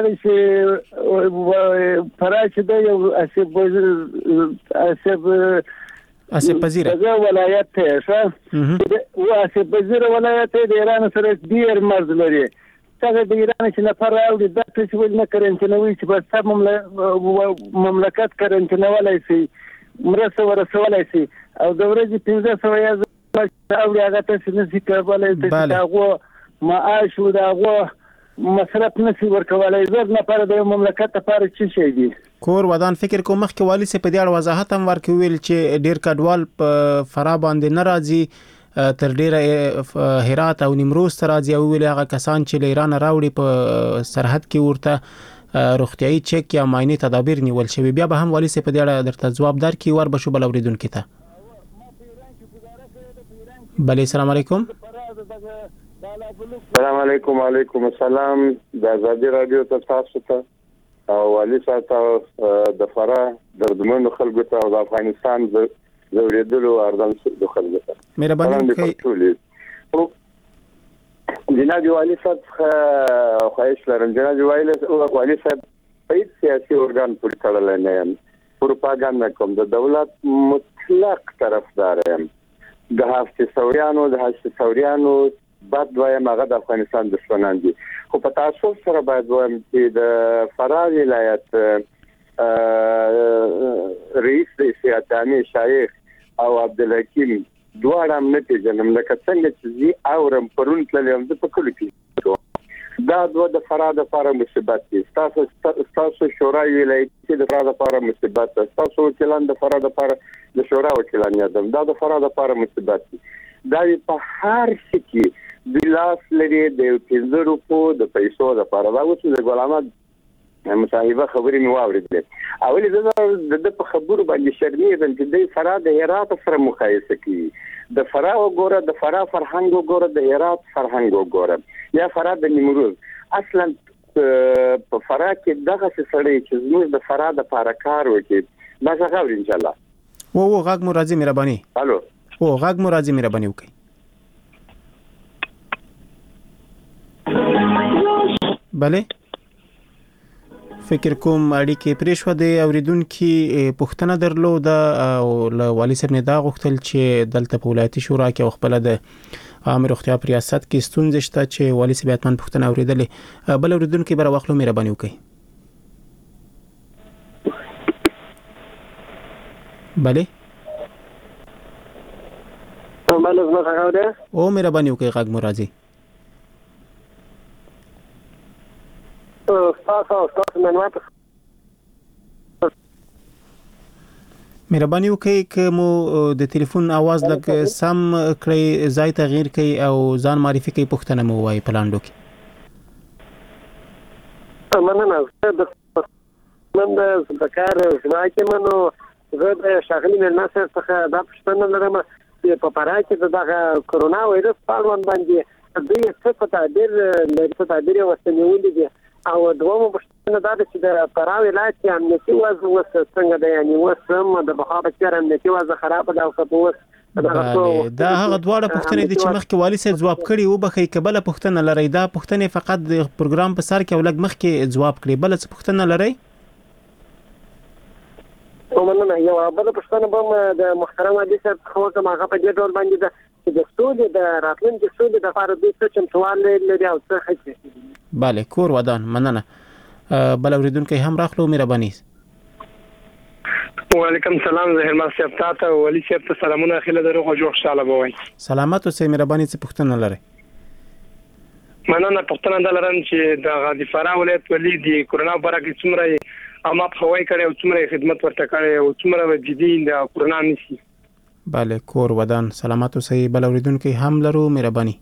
چې فراه چې د یو اسب پذیره ولایت ته او اسب پذیره ولایت د ایران سره ډیر مرز لري. څنګه د ایران چې نه فراوي د څه ول نه کارنټینوي چې په سم مملکت کارنټینولای شي مرسته ورسولای شي او د ورځې 1500 یا او هغه ته نشي کولای چې هغه معاش او هغه مصرف نشي ورکولای. زر نه پر د مملکت لپاره څه شي دي کور ودان. فکر کوم مخکې والی سي په دې اړه وضاحت هم ورکوي چې ډیر کډوال په فراه باندې ناراضي تر ډیره هرات او نیمروز ته راځي او ویل هغه کسان چې ایران راوړي په سرحد کې ورته روغتيایي چک یا معاینه تدابیر نیول شوی. بیا به هم والی سي په دې اړه درته جواب درکړي. ور بشو بل اوریدونکو ته. بله، السلام علیکم. السلام علیکم. وعلیکم السلام. د آزادي رادیو ته تاسو ته او علي صاحب د فراه دردمنو خلکو ته او د افغانستان زوریدلو اردن د خلکو ته مهرباني وکړئ. جناب والي صاحب خواهش لرم. جناب والي صاحب په سیاسي ارګان پورې تړلی نه یم، پروپاګاندا کوم، د دولت مطلق طرفدار یم. د هاشتي ثوریانو بد وایم هغه د افغانستان دشمنان دي. خو په تاسو سره باید وایم چې د فراه ولایت رئیس د سیاتامي شیخ او عبدالحکیم دواړه هم نه پیژنم، لکه څنګه چې زی اورم پرون تللی یم زه په کلو کې. دا دوه د فراه دپاره مصیبت دي. ستاسو شورای ولایتي د فراه دپاره مصیبت ده، ستاسو وکیلان د فراه دپاره د شورا وکیلان یادم، دا د فراه دپاره مصیبت دي. دا په هر څه کې د لاس لري د 15 روپو د پیسو لپاره. دا اوس د ګل احمد مصاحبه خبرې مې واورېدلې، اولې د په خبرو باندې شرمېږم چې د فراه د هرات سره مقایسه کوي. د فراه وګوره، د فراه فرهنګ وګوره، د هرات فرهنګ وګوره، یا فراه د نیمروز. اصلا په فراه کې دغه سړی چې زموږ د فراه د لپاره کار وکړي دا څه خبر ان شاء الله. و غږ مو راځي مهرباني. الو غږ مو راځي مهرباني وکړئ. بله فکر کوم اړیکې پرې شو. د اوریدونکو پوښتنه درلوده او له والي صاحب نه دا غوښتل چې دلته په ولایتي شورا کې خپل د عام روغتیا په ریاست کې ستونزې شته چې والي صاحب اتمن پوښتنه اوریدلې. بل اوریدونکو بر واخلو مهرباني وکړئ. بله او مهرباني وکړئ غږ مو راځي. مهرباني وکړئ که مو د ټلیفون आवाज لږ سم کړئ، ځای تغییر کړئ او ځان معرفي کړئ، پوښتنه مو وایي په لاندو کې. مننه. من د کار ځای کې منو زه د شاغلي مېلمه صاحب څخه دا پوښتنه لرم چې په فراه کې دغه کرونا وایرس په اړوند باندې دوی څه په تعبیر لري، څه تعبیر یې ورته نیولي دي، او دومره پوښتنه دا ده چې د فراه ولایت کې امنیتي وضع اوس څنګه دی؟ یعنی اوس هم د پخوا په څېر امنیتي وضع خرابه ده او که اوس دا هغه دواړه پوښتنې دي چې مخکې والي صاحب ځواب کړي و. بخښئ که بله پوښتنه لرئ، دا پوښتنې فقط د پروګرام په سر کې او لږ مخکې ځواب کړي. بله څه پوښتنه لرئ؟ مننه. یو بله پوښتنه به هم د محترم والي صاحب څخه وکړم، هغه په دې ډول باندې ده چې د سولې د راتلونکي سولې دپاره دوی څه چمتووالی لري او څه هڅې کوي. بله کور ودان. مننه. بل اوریدونکی هم راخلو مهرباني. وعلیکم سلام. زهیر ما صاحب تاسو والي صاحب ته سلامونه اخیله درو او جوړ خوشاله بوي. سلامات اوسئ. مهرباني څه پوښتنه لرئ؟ مننه. پوښتنه دا لرم چې د فراه ولایت ولي د کرونا باره کې څومره اما په هوای کړي او څومره خدمت ورته کړي او څومره جدي د کرونا نشي. بله کور ودان. سلامات اوسئ. بل اوریدونکی هم لرو مهرباني.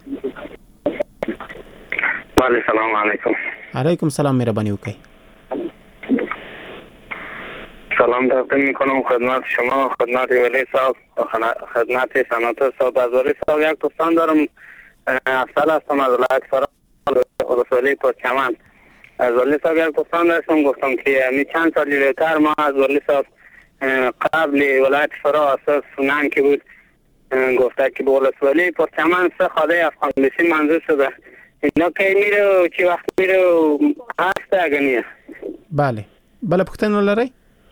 بله سلام علیکم. علیکم سلام. مهرباني وکړئ. سلام تقدیم میکنم خدمت شما، خدمت ولی صاحب، خدمت سناتور صاحب. از ولی صاحب یک پرسان دارم. افضل هستم از ولایت فراه رسولی پرچمن. از ولی صاحب یک پرسان داشتم، گفتم که می چند سال جلوتر ما از ولی صاحب قبل ولایت فراه اساس سنن که بود گفته که به ولسوالی پرچمن سه خاله افغان بسی منظور شده. اینا که میره چی وقت میره هست اگه نیه؟ بله. بله پوښتنه لرئ؟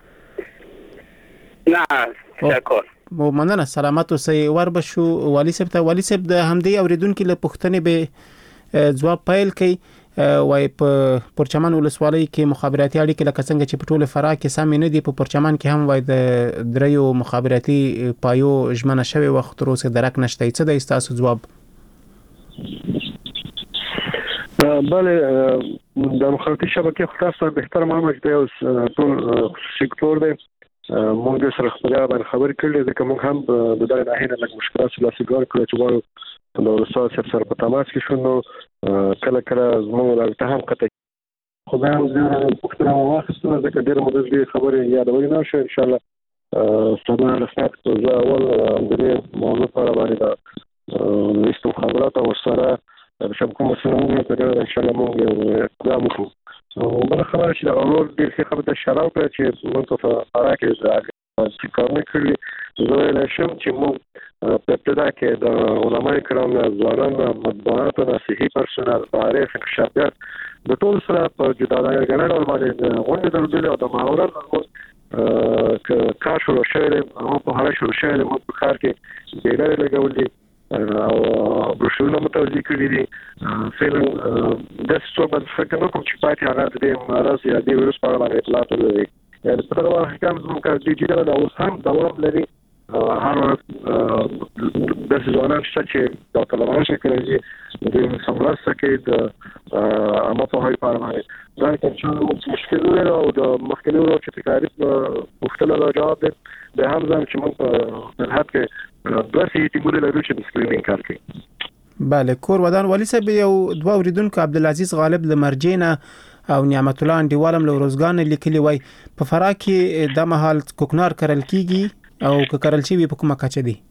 نه تشکر. مننه. سلامت اوسئ. ور بشو والي صاحب ته. والي صاحب د همدې اوریدونکو له پوښتنې به ځواب پیل کړي. وای په پرچمن ولسوالۍ کې مخابراتي اړیکې لکه څنګه چې په ټوله فراه کې سم نه دي، په پرچمن کې هم وای د دریو مخابراتي پایو ژمنه شوی وخت تر اوسه درک نشته. څه د تاسو ځواب؟ بله د مخابراتي شبکې خاصه بهتر معلومه چې یو ټول سکتور دی. موږ سره خبرې کړې ځکه موږ هم د دغه ناحیه نه لږ مشکلات سره سیګار کړو چې وایو د ولسوال سره په تماس کې شو. نو کله کله زموږ ته هم قطع خو بیا زه پوښتنه واخیستله ځکه ډېره موده دې خبرې یادولې نه شوې. انشاءالله سبا له ساعت زه اول د دې موضوع په اړه باندې د لیست مخابرات او ورسره د شبکو مسؤلین موږ ته انشاءالله موږ اقدام وکړو. بله خبره چې د اولور ډېر ښه خبره ته اشاره وکړه چې موږ په فراه کې چې کارونه کړی زه نه شم چې موږ په ابتدا کې د علماء کرام ځوانان مطبوعات او صحي پرسونل معارف انکشافات د ټول سره په جداګانه ډول باندې غونډه درلودل او د ماحول کار شروع شوی او په هغه شروع شوی موږ په کار کې ډېر لګولې او برښنا متوجي کړی دي فعلا د څه په فکر کوم چې پاتې هغه د مرض یا د ویروس په اړه باندې اطلاعات لري یعنی په هغه وخت کې موږ کار ډیجیټل او هم دوام لري هر د ځوانانو چې د طلبانو شکل د سملاس کې د اما په هاي په اړه دا چې مشکل او د مخکنی ورو چې تکاریف مختلفه جواب ده هم ځم چې موږ په هغه کې دوه تیمور لرو چې سکرینینګ کار کوي. بله کور ودان والی صاحب یو دوه اوریدونکو عبدالعزیز غالب د مرجینا او نعمت الله انډیوالم له روزګان لیکلي وای په فراه کې د مهال کوکنار کرل کیږي او کرل شي په کومه کچه دي؟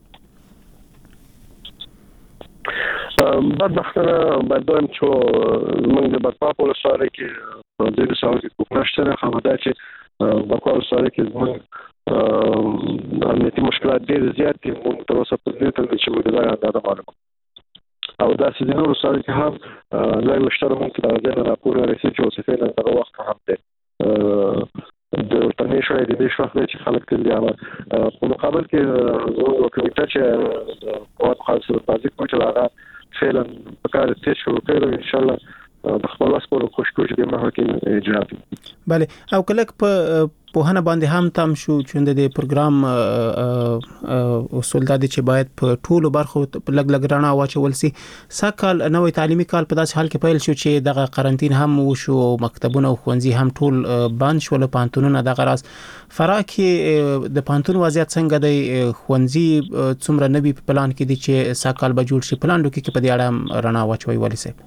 بدبختانه بدون چې موږ د بطپا په لساره کې په دې ساو کې کوکنار شته خبره چې بطپا لساره کې موږ امنیتي مشکلات ډېر زیات دي موږ تر اوسه په دې ته چې موږ دا معلومه او دا چې نور سره کې هم لا مشترک ممکن دا راپور رسېږي چې اوسه په دغه وخت هم ده د ورتنې شوی د دې شوخ چې خلک تل یا په مقابل کې زموږ کمیټه چې قوات خاصه بازی کوي چې هغه فعلا په کار ته شروع کړو ان شاء الله د خپل لاس په کوشش د مهار کې اجرا. بله او کله په هنه باندې هم تام شو چې د پروګرام اصول د چې باید په ټولو برخو لګ رڼا واچول سي. ساکال نوې تعلیمي کال په داسې حال کې پیل شو چې دغه قرنټین هم وشو مکتبونه او ښوونځي هم ټول بند شول پانتونونه دغه راز فراه کې د پانتون وضعیت څنګه دی ښوونځي څومره نوي پلان کې دي چې ساکال به جوړ شي پلان کې په دې اړه رڼا واچوي والی صاحب؟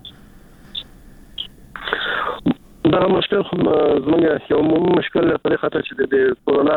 دا مشکل زموږ یو مشکل په خاطر چې د کورونا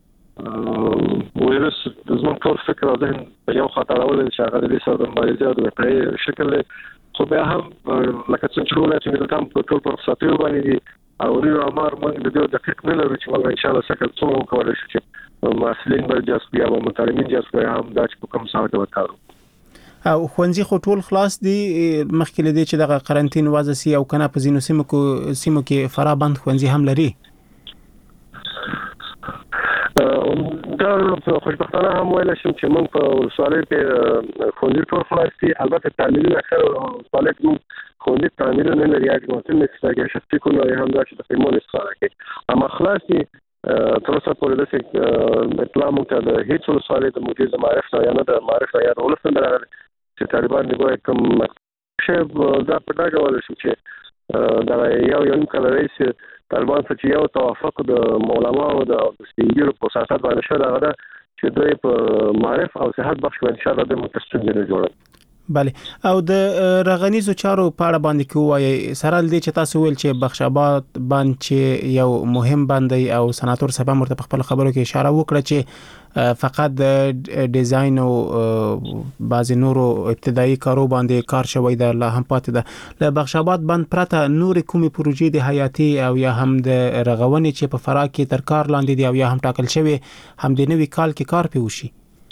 وایرس زموږ ټول فکر او ذهن په یو خاطر اول چې هغه د سره د مبارزې او د وقایې شکل خو بیا هم لکه څنګه چې ولې چې د ټول په ساتلو باندې دي او ریو امر موږ د دې دقیق نه لرو چې موږ ان شاء الله سکه څو کولای شو چې مسلمان به جذب یا متعلمین جذب هم دا چې کوم څه وکړو. او ښوونځي خو ټول خلاص دي مخکې لدی چې دغه قرنټین وضع سي او کنه په ځینو سیمو کې فراه بند ښوونځي هم لري. دا خوشبختانه هم ویل شم چې موږ په ولسوالۍ کې ښوونځي ټول خلاص دي البته تعلیمي اکثر ولسوالۍ کې ښوونځي تعلیمي نه لري یا کوم څه چې شخصي کول هم دا چې د پیمون استفاده کوي اما خلاص دي تر اوسه پورې د څه اطلاع مونږ د هیڅ ولسوالۍ د موجود معرفت یا نه د معرفت یا د ولسمه راغلي چې طالبان دی کوم شب دا په دا ډول شو چې دا یو کله رئیس طالبان چې یو توافق د علماء او د سپینګیرو په سیاست باندې شو دا چې دوی په معرف او صحت بخش ان شاء الله د متستم نه جوړه. بله او د رغنیزو چارو په اړه باندې کوی سره د چې تاسو ویل چې بخش آباد باندې چې یو مهم باندې او سناتور صاحب مرته په خپل خبرو کې اشاره وکړه چې فقط د ډیزاین او بعضی نورو ابتدایي کارو باندې کار شوی د لا هم پاتې ده له بخش آباد باندې پرته نور کومي پروژې د حیاتي او یا هم د رغونې چې په فراه کې تر کار لاندې دي او یا هم ټاکل شوی هم د نوي کال کې کار پیوشي.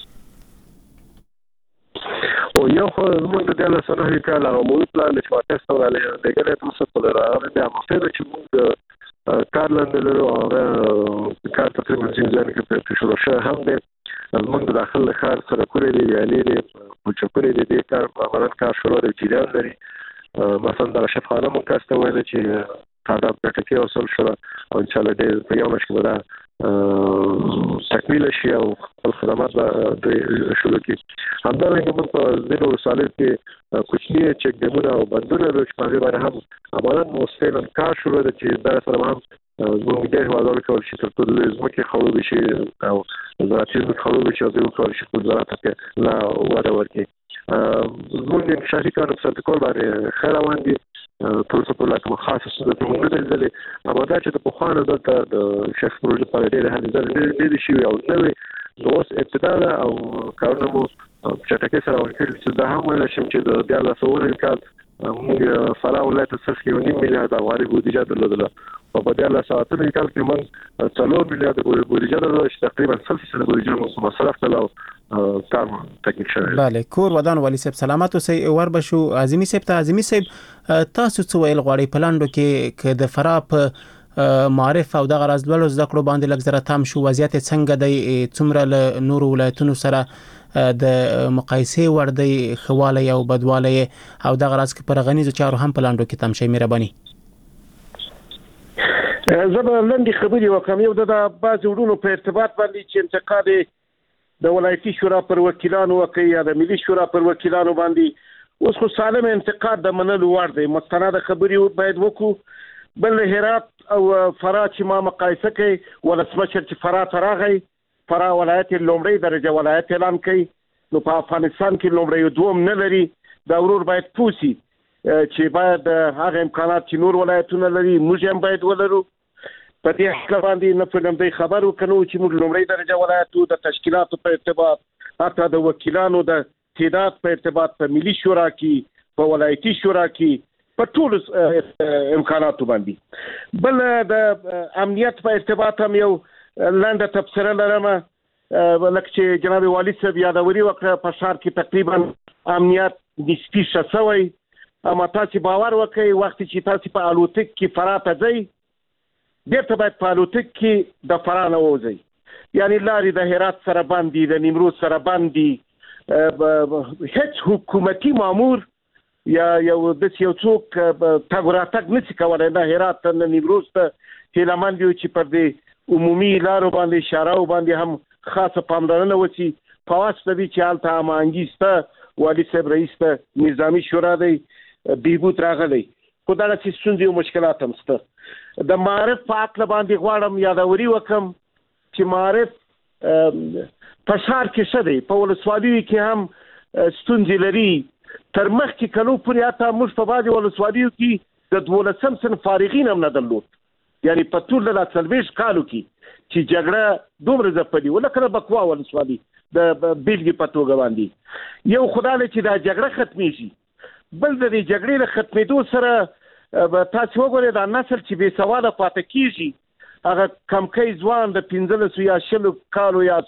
او یو خو موږ د دې له سره کال عمومي پلان چې واټس وراله دغه ته څه په راغلی د مختلف چې موږ کار لاندې لرو او کار تقریبا ځینې کې په شروع شوه هم د موږ د داخل خار سره کولې دی یعنی د پوچکولې دی کار په عمل کار شروع د جریان لري مثلا د شفاعه مونږ کاسته ویل چې تعداد پټکی اوصل شو او ان شاء الله د په یو مشکل ده تکمیل شي او خدمات د شروع کی همدارنګه موږ په دغه وسایل کې کوچنی چک ډیمونه او بندونه د شپږ باندې هم امانت مستقل کار شروع د چې دا سره هم موږ د هوادار کول شي تر ټولو زموږ خلک شي او زراعتي خلک شي او د کار شي په زراعت کې لا وړه ورکی زموږ شهري کار په کول باندې خیروان دي ټول څه په لکه خاصه صورت موږ دلته اما دا چې په خوانه د شخص پروژه په ډېر هلي ځل دي شي او نو اوس ابتدا او کارونه مو چټکه سره ورکړل چې دا هم ولا شم چې د 2019 کال موږ فراه ولایت څخه 1.5 میلیارډ افغاني بودیجه درلودله او په دې ساعتونو کې کال کې موږ 4 میلیارډ بودیجه درلوده چې تقریبا 100% بودیجه موږ مصرف کړو کار تکمیل شوی. بله کور ودان والی صاحب سلامات اوسئ. ور بشو اعظمي صاحب ته. اعظمي صاحب تاسو څه ویل غواړئ په لاندو کې د فراه په معرف او دغه رازلولو زده کړو باندې لږ زره تام شو وضعیت څنګه دی څومره له نورو ولایتونو سره د مقایسې ور دی خواله او بدواله او دغه راز کې پر غنیزو چارو هم په لاندو کې تم شي مهرباني. زه به لنډي خبرې وکم. یو د بعض وړونو په ارتباط باندې چې انتقاد د ولایتي شورا پر وکیلانو وکي یا د ملي شورا پر وکیلانو باندې اوس خو سالم انتقاد د منلو وړ دی. مستند خبرې باید وکړو. بل هرات او فراه چې ما مقایسه کوي ولسمشر چې فراه ته راغی فراه ولایت لومړی درجه ولایت اعلان کړي نو په افغانستان کې لومړی دوم نه لري. دا ورور باید پوسی چې باید هغه امکانات چې نور ولایتونه لري موږ هم باید ولرو. په دې حق باندې نه پرم دی خبر وکړو چې موږ لومړی درجه ولایتو د تشکیلاتو په ارتباط حتی د وکیلانو د تعداد په ارتباط په ملي شورا کې په ولایتي شورا کې په ټول امکاناتو باندې. بل د امنیت په ارتباط هم یو لنډه تبصره لرم. لکه چې جناب والي صاحب یادوري وکړه په ښار کې تقریبا امنیت نسبي ښه شوی. اما تاسو باور وکړئ وخت چې تاسو په الوتک کې فراه ته ځئ بیرته باید په الوتک کې د فراه نه وځئ. یعنی لارې د هرات سره بند دي د نیمروز سره بند دي. هیڅ حکومتي مامور یا یو څوک تګ راتګ نشي کولای نه هرات ته نه نیمروز ته هیلمند یو چې پر دې عمومي لارو باندې اشاره باندې هم خاصه پاملرنه وشي. په واسطه دي چې حالت امانګیسته والي صاحب رئیس ته نظامی شورا دی بیبوت راغلی خو دا چې ستونزې او مشکلات هم شته. د معرف په عقل باندې غواړم یادوري وکم چې معرف په ښار کې څه دی په ولسوالیو کې هم ستونزې لري. تر مخکې کلو پورې حتی موږ په بعضې ولسوالیو کې د 12 صنف فارغین هم نه درلود. یعنی په ټول د 40 کالو کې چې جګړه دومره ځپلې وه لکه د بکوا ولسوالي د بیلګې په توګه باندې یو خدای چې دا جګړه ختمېږي. بل د دې جګړې له ختمېدو سره تاسو وګورئ دا نسل چې بې سواده پاتې کېږي هغه کمکی ځوان د 15 یا 20 کالو یا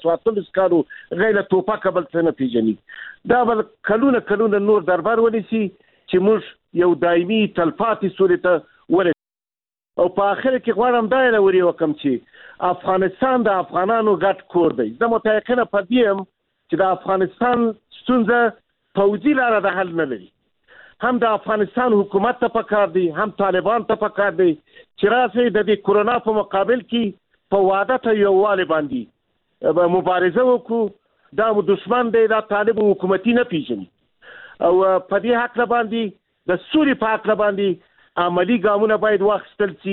14 کالو غیر توپک بل څه نه پیژني. دا بل کلونه نور دربار ونیسي چې موږ یو دایمي تلپاتې سولې ته ورسېږو. او په اخر کې غواړم دا یادوري وکم چې افغانستان د افغانانو ګډ کور دی. زه متأکده په دې یم چې د افغانستان ستونزه پوځي لاره د حل نه لري. هم د افغانستان حکومت ته پکار دی هم طالبان ته پکار دی چې راسي د دې کورونا په مقابل کې په وعده ته یووالی باندې مبارزه وکړو. دا دشمن دی دا طالب حکومتي نه پیژني. او په دې حق باندې د سولې په حق باندې عملی ګامونه باید واخیستل شي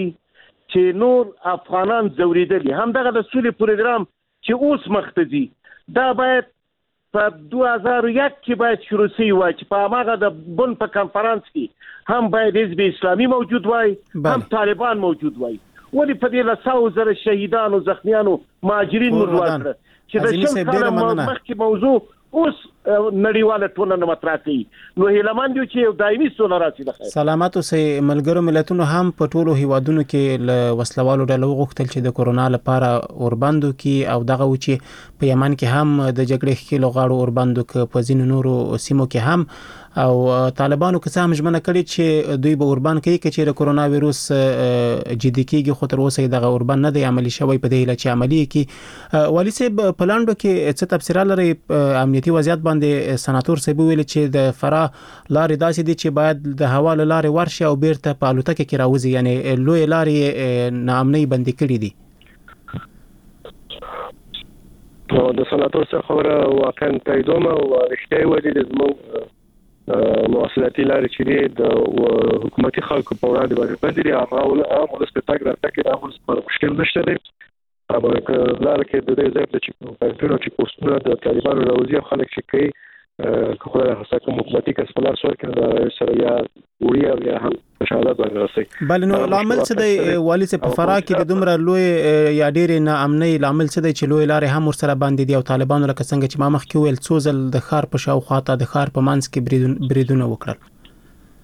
چې نور افغانان ځورېدلي هم دغه د سولې پروګرام چې اوس مخ ته ځي دا باید په 2001 کې باید شروع شي وای چې په هغه د بن په کانفرنس کې هم باید حزب اسلامي موجود وای هم طالبان موجود وای. ولی په دې له 100,000 شهیدانو زخمیانو مهاجرین موږ ورکړه چې د شل کاله مخکې موضوع اوس نړیواله ټولنه مطرح کوي. نو هیلمند یو چې یو دایمي سوله راشي. د خیر سلامات اوسئ. ملګرو ملتونو هم په ټولو هیوادونو کې له وسلوالو ډلو غوښتل چې د کورونا لپاره اوربندو کې او دغه و چې په یمن کې هم د جګړې ښکېلو غاړو اوربندو کې په ځینو نورو سیمو کې هم او طالبانو که څه هم ژمنه کړې چې دوی به اوربند کوي که چیرې کورونا ویروس جدي کېږي خو تر اوسه دغه اوربند نه دی عملي شوی په دې هیله چې عملي کړي. والي صاحب په لاندو کې څه تبصره لري امنیتي وضعیت باندې؟ سناتور صاحب ویل چې د فراه لارې داسې دي چې باید د هوا له لارې ورشي او بیرته په الوتکه کې راوځي یعنی لوی لارې ناامنۍ بندي کړي دي. د سناتور څخه خبره واقعا تاییدوم او رښتیا وایي د زموږ مواصلاتي لارې چې د حکومتي خلکو په وړاندې باندې باندې هغه ولس په تاګ راټکي دا ولس په مشکل نشته دی. اما لاره کې د دې ځای چې پښتون چې پوسټونه د طالبانو راوځي خلک چې کوي که خو هغه کوم حکومتي کسبلار سور کړي سره یا وړي یا هم مشاهدات باندې راسي. بل نو لامل څه دی والي صاحب په فراه کې د دومره لوی یا ډېر ناامنۍ لامل څه دی چې لوی لارې هم ورسره باندې دي او طالبانو لکه څنګه چې ما مخکې ویل څو ځل د ښار په شاوخوا ته د ښار په منځ کې بریدونه وکړل؟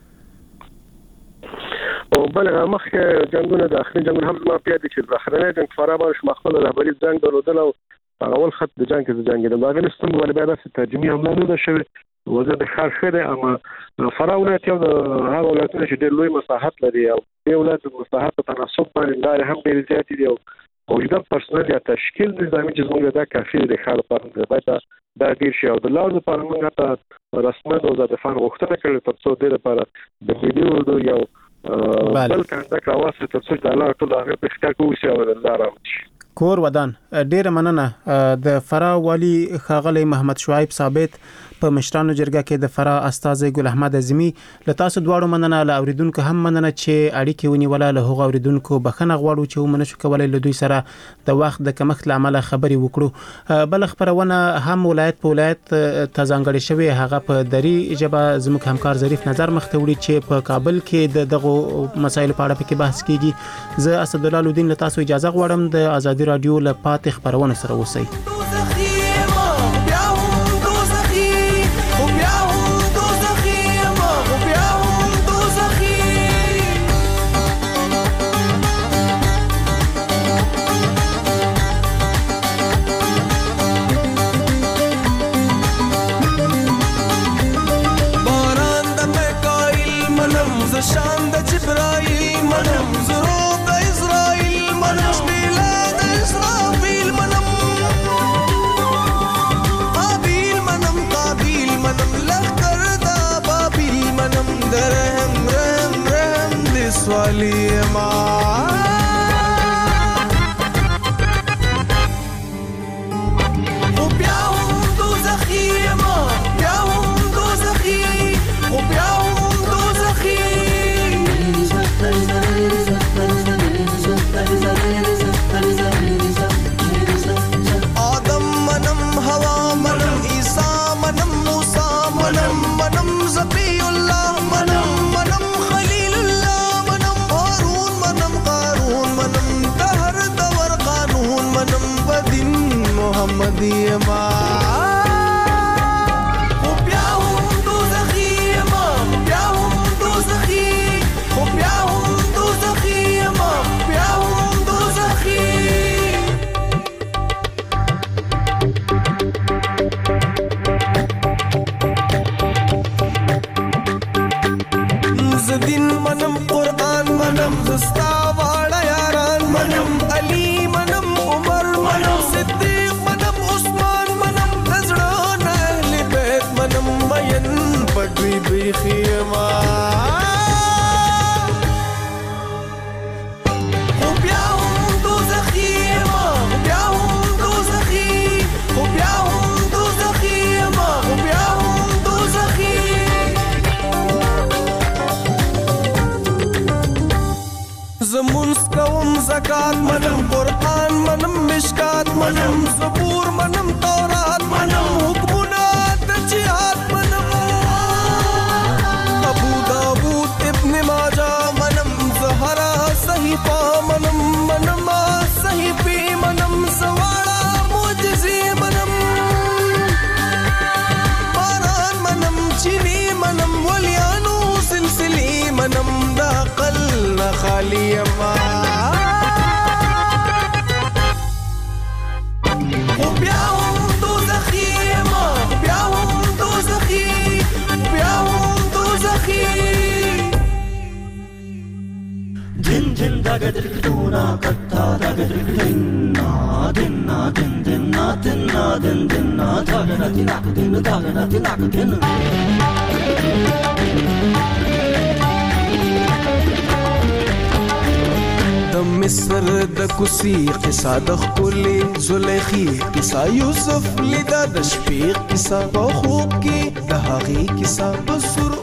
او بل مخکې جنگونه د اخري جنگونه هم ما پیاده چې د اخرنۍ جنگ فرا باندې مخبل رهبری جنگ درلودل او اول خط د جنگ کې د جنگ د باغ نستم ولې بیا د ترجمه هم نه ده شوی وزه د خار خره اما فرا ولایت یو د هغه ولایتونه چې ډېر لوی مساحت لري او د ولایت مساحت په تناسب باندې دا هم ډېر زیات دي او د پرسنل یا تشکیل نظامي چې زموږ دا کافي د خال لپاره باید دا ډیر شي او د لارو لپاره موږ ته رسمي او د فن غوښتنه کړې ترڅو د لپاره د ویډیو یو بل کنټاکټ راوځي ترڅو د لارو ټول هغه په ښکار کوي او د لارو کور ودان ډیر مننه د فرا والی ښاغلی محمد شعیب ثابت په مشرانو جرګه کې د فرا استاذ ګل احمد اعظمي له تاسو دواړو مننه له اوریدونکو هم مننه چې اړیکې ونیوله له هغو اوریدونکو بخښنه غواړو چې ومنه شو کولای له دوی سره د وخت د کمښت له امله خبرې وکړو بل خبرونه هم ولایت په ولایت تزانګړې شوی هغه په دری ژبه زموږ همکار ظریف نظر مخته وړي چې په کابل کې دغه مسایل په اړه پکې بحث کیږي زه اسد الله الدین له تاسو اجازه غواړم د ازادي رادیو له پاتې خبرونه سره اوسئ شان د جبرائیل منم زرو د اسرائیل منم بلاد اسرافیل منم قابیل منم لخر دا بابیل منم درهم د سوالی ما محمدیما خو بیا هم دوزخیما بیا هم دوزخی خو بیا هم دوزخیما بیا هم دوزخی زدین منم قرآن منم زستا واړه یاران منم علی منم عمر منم صدیق پټوي بخیما خو بیا هم دوزخیما بیا هم دوزخی خو بیا هم دوزخیما خو بیا هم دوزخی زمونږ کوم زکات منم قرآن منم مشکات منم زبور منم تورات منم حکمونه د جهاد منم صحیفہ منم صحیفی منم سواڑا معجزی منم باران منم چینی منم ولیانو سلسلی منم دا قل نخالی اما بیا هم دوزخی اما بیا هم دوزخی بیا هم دوزخی din din da gadir duna katta da gadir dinna dinna din dinna dinna din dinna da gadir da gadir din د مصر د کوسی قصه د خپلې زلیخی قصه یوسف لیدا د شفیق قصه په خوب کې د هغې قصه په سر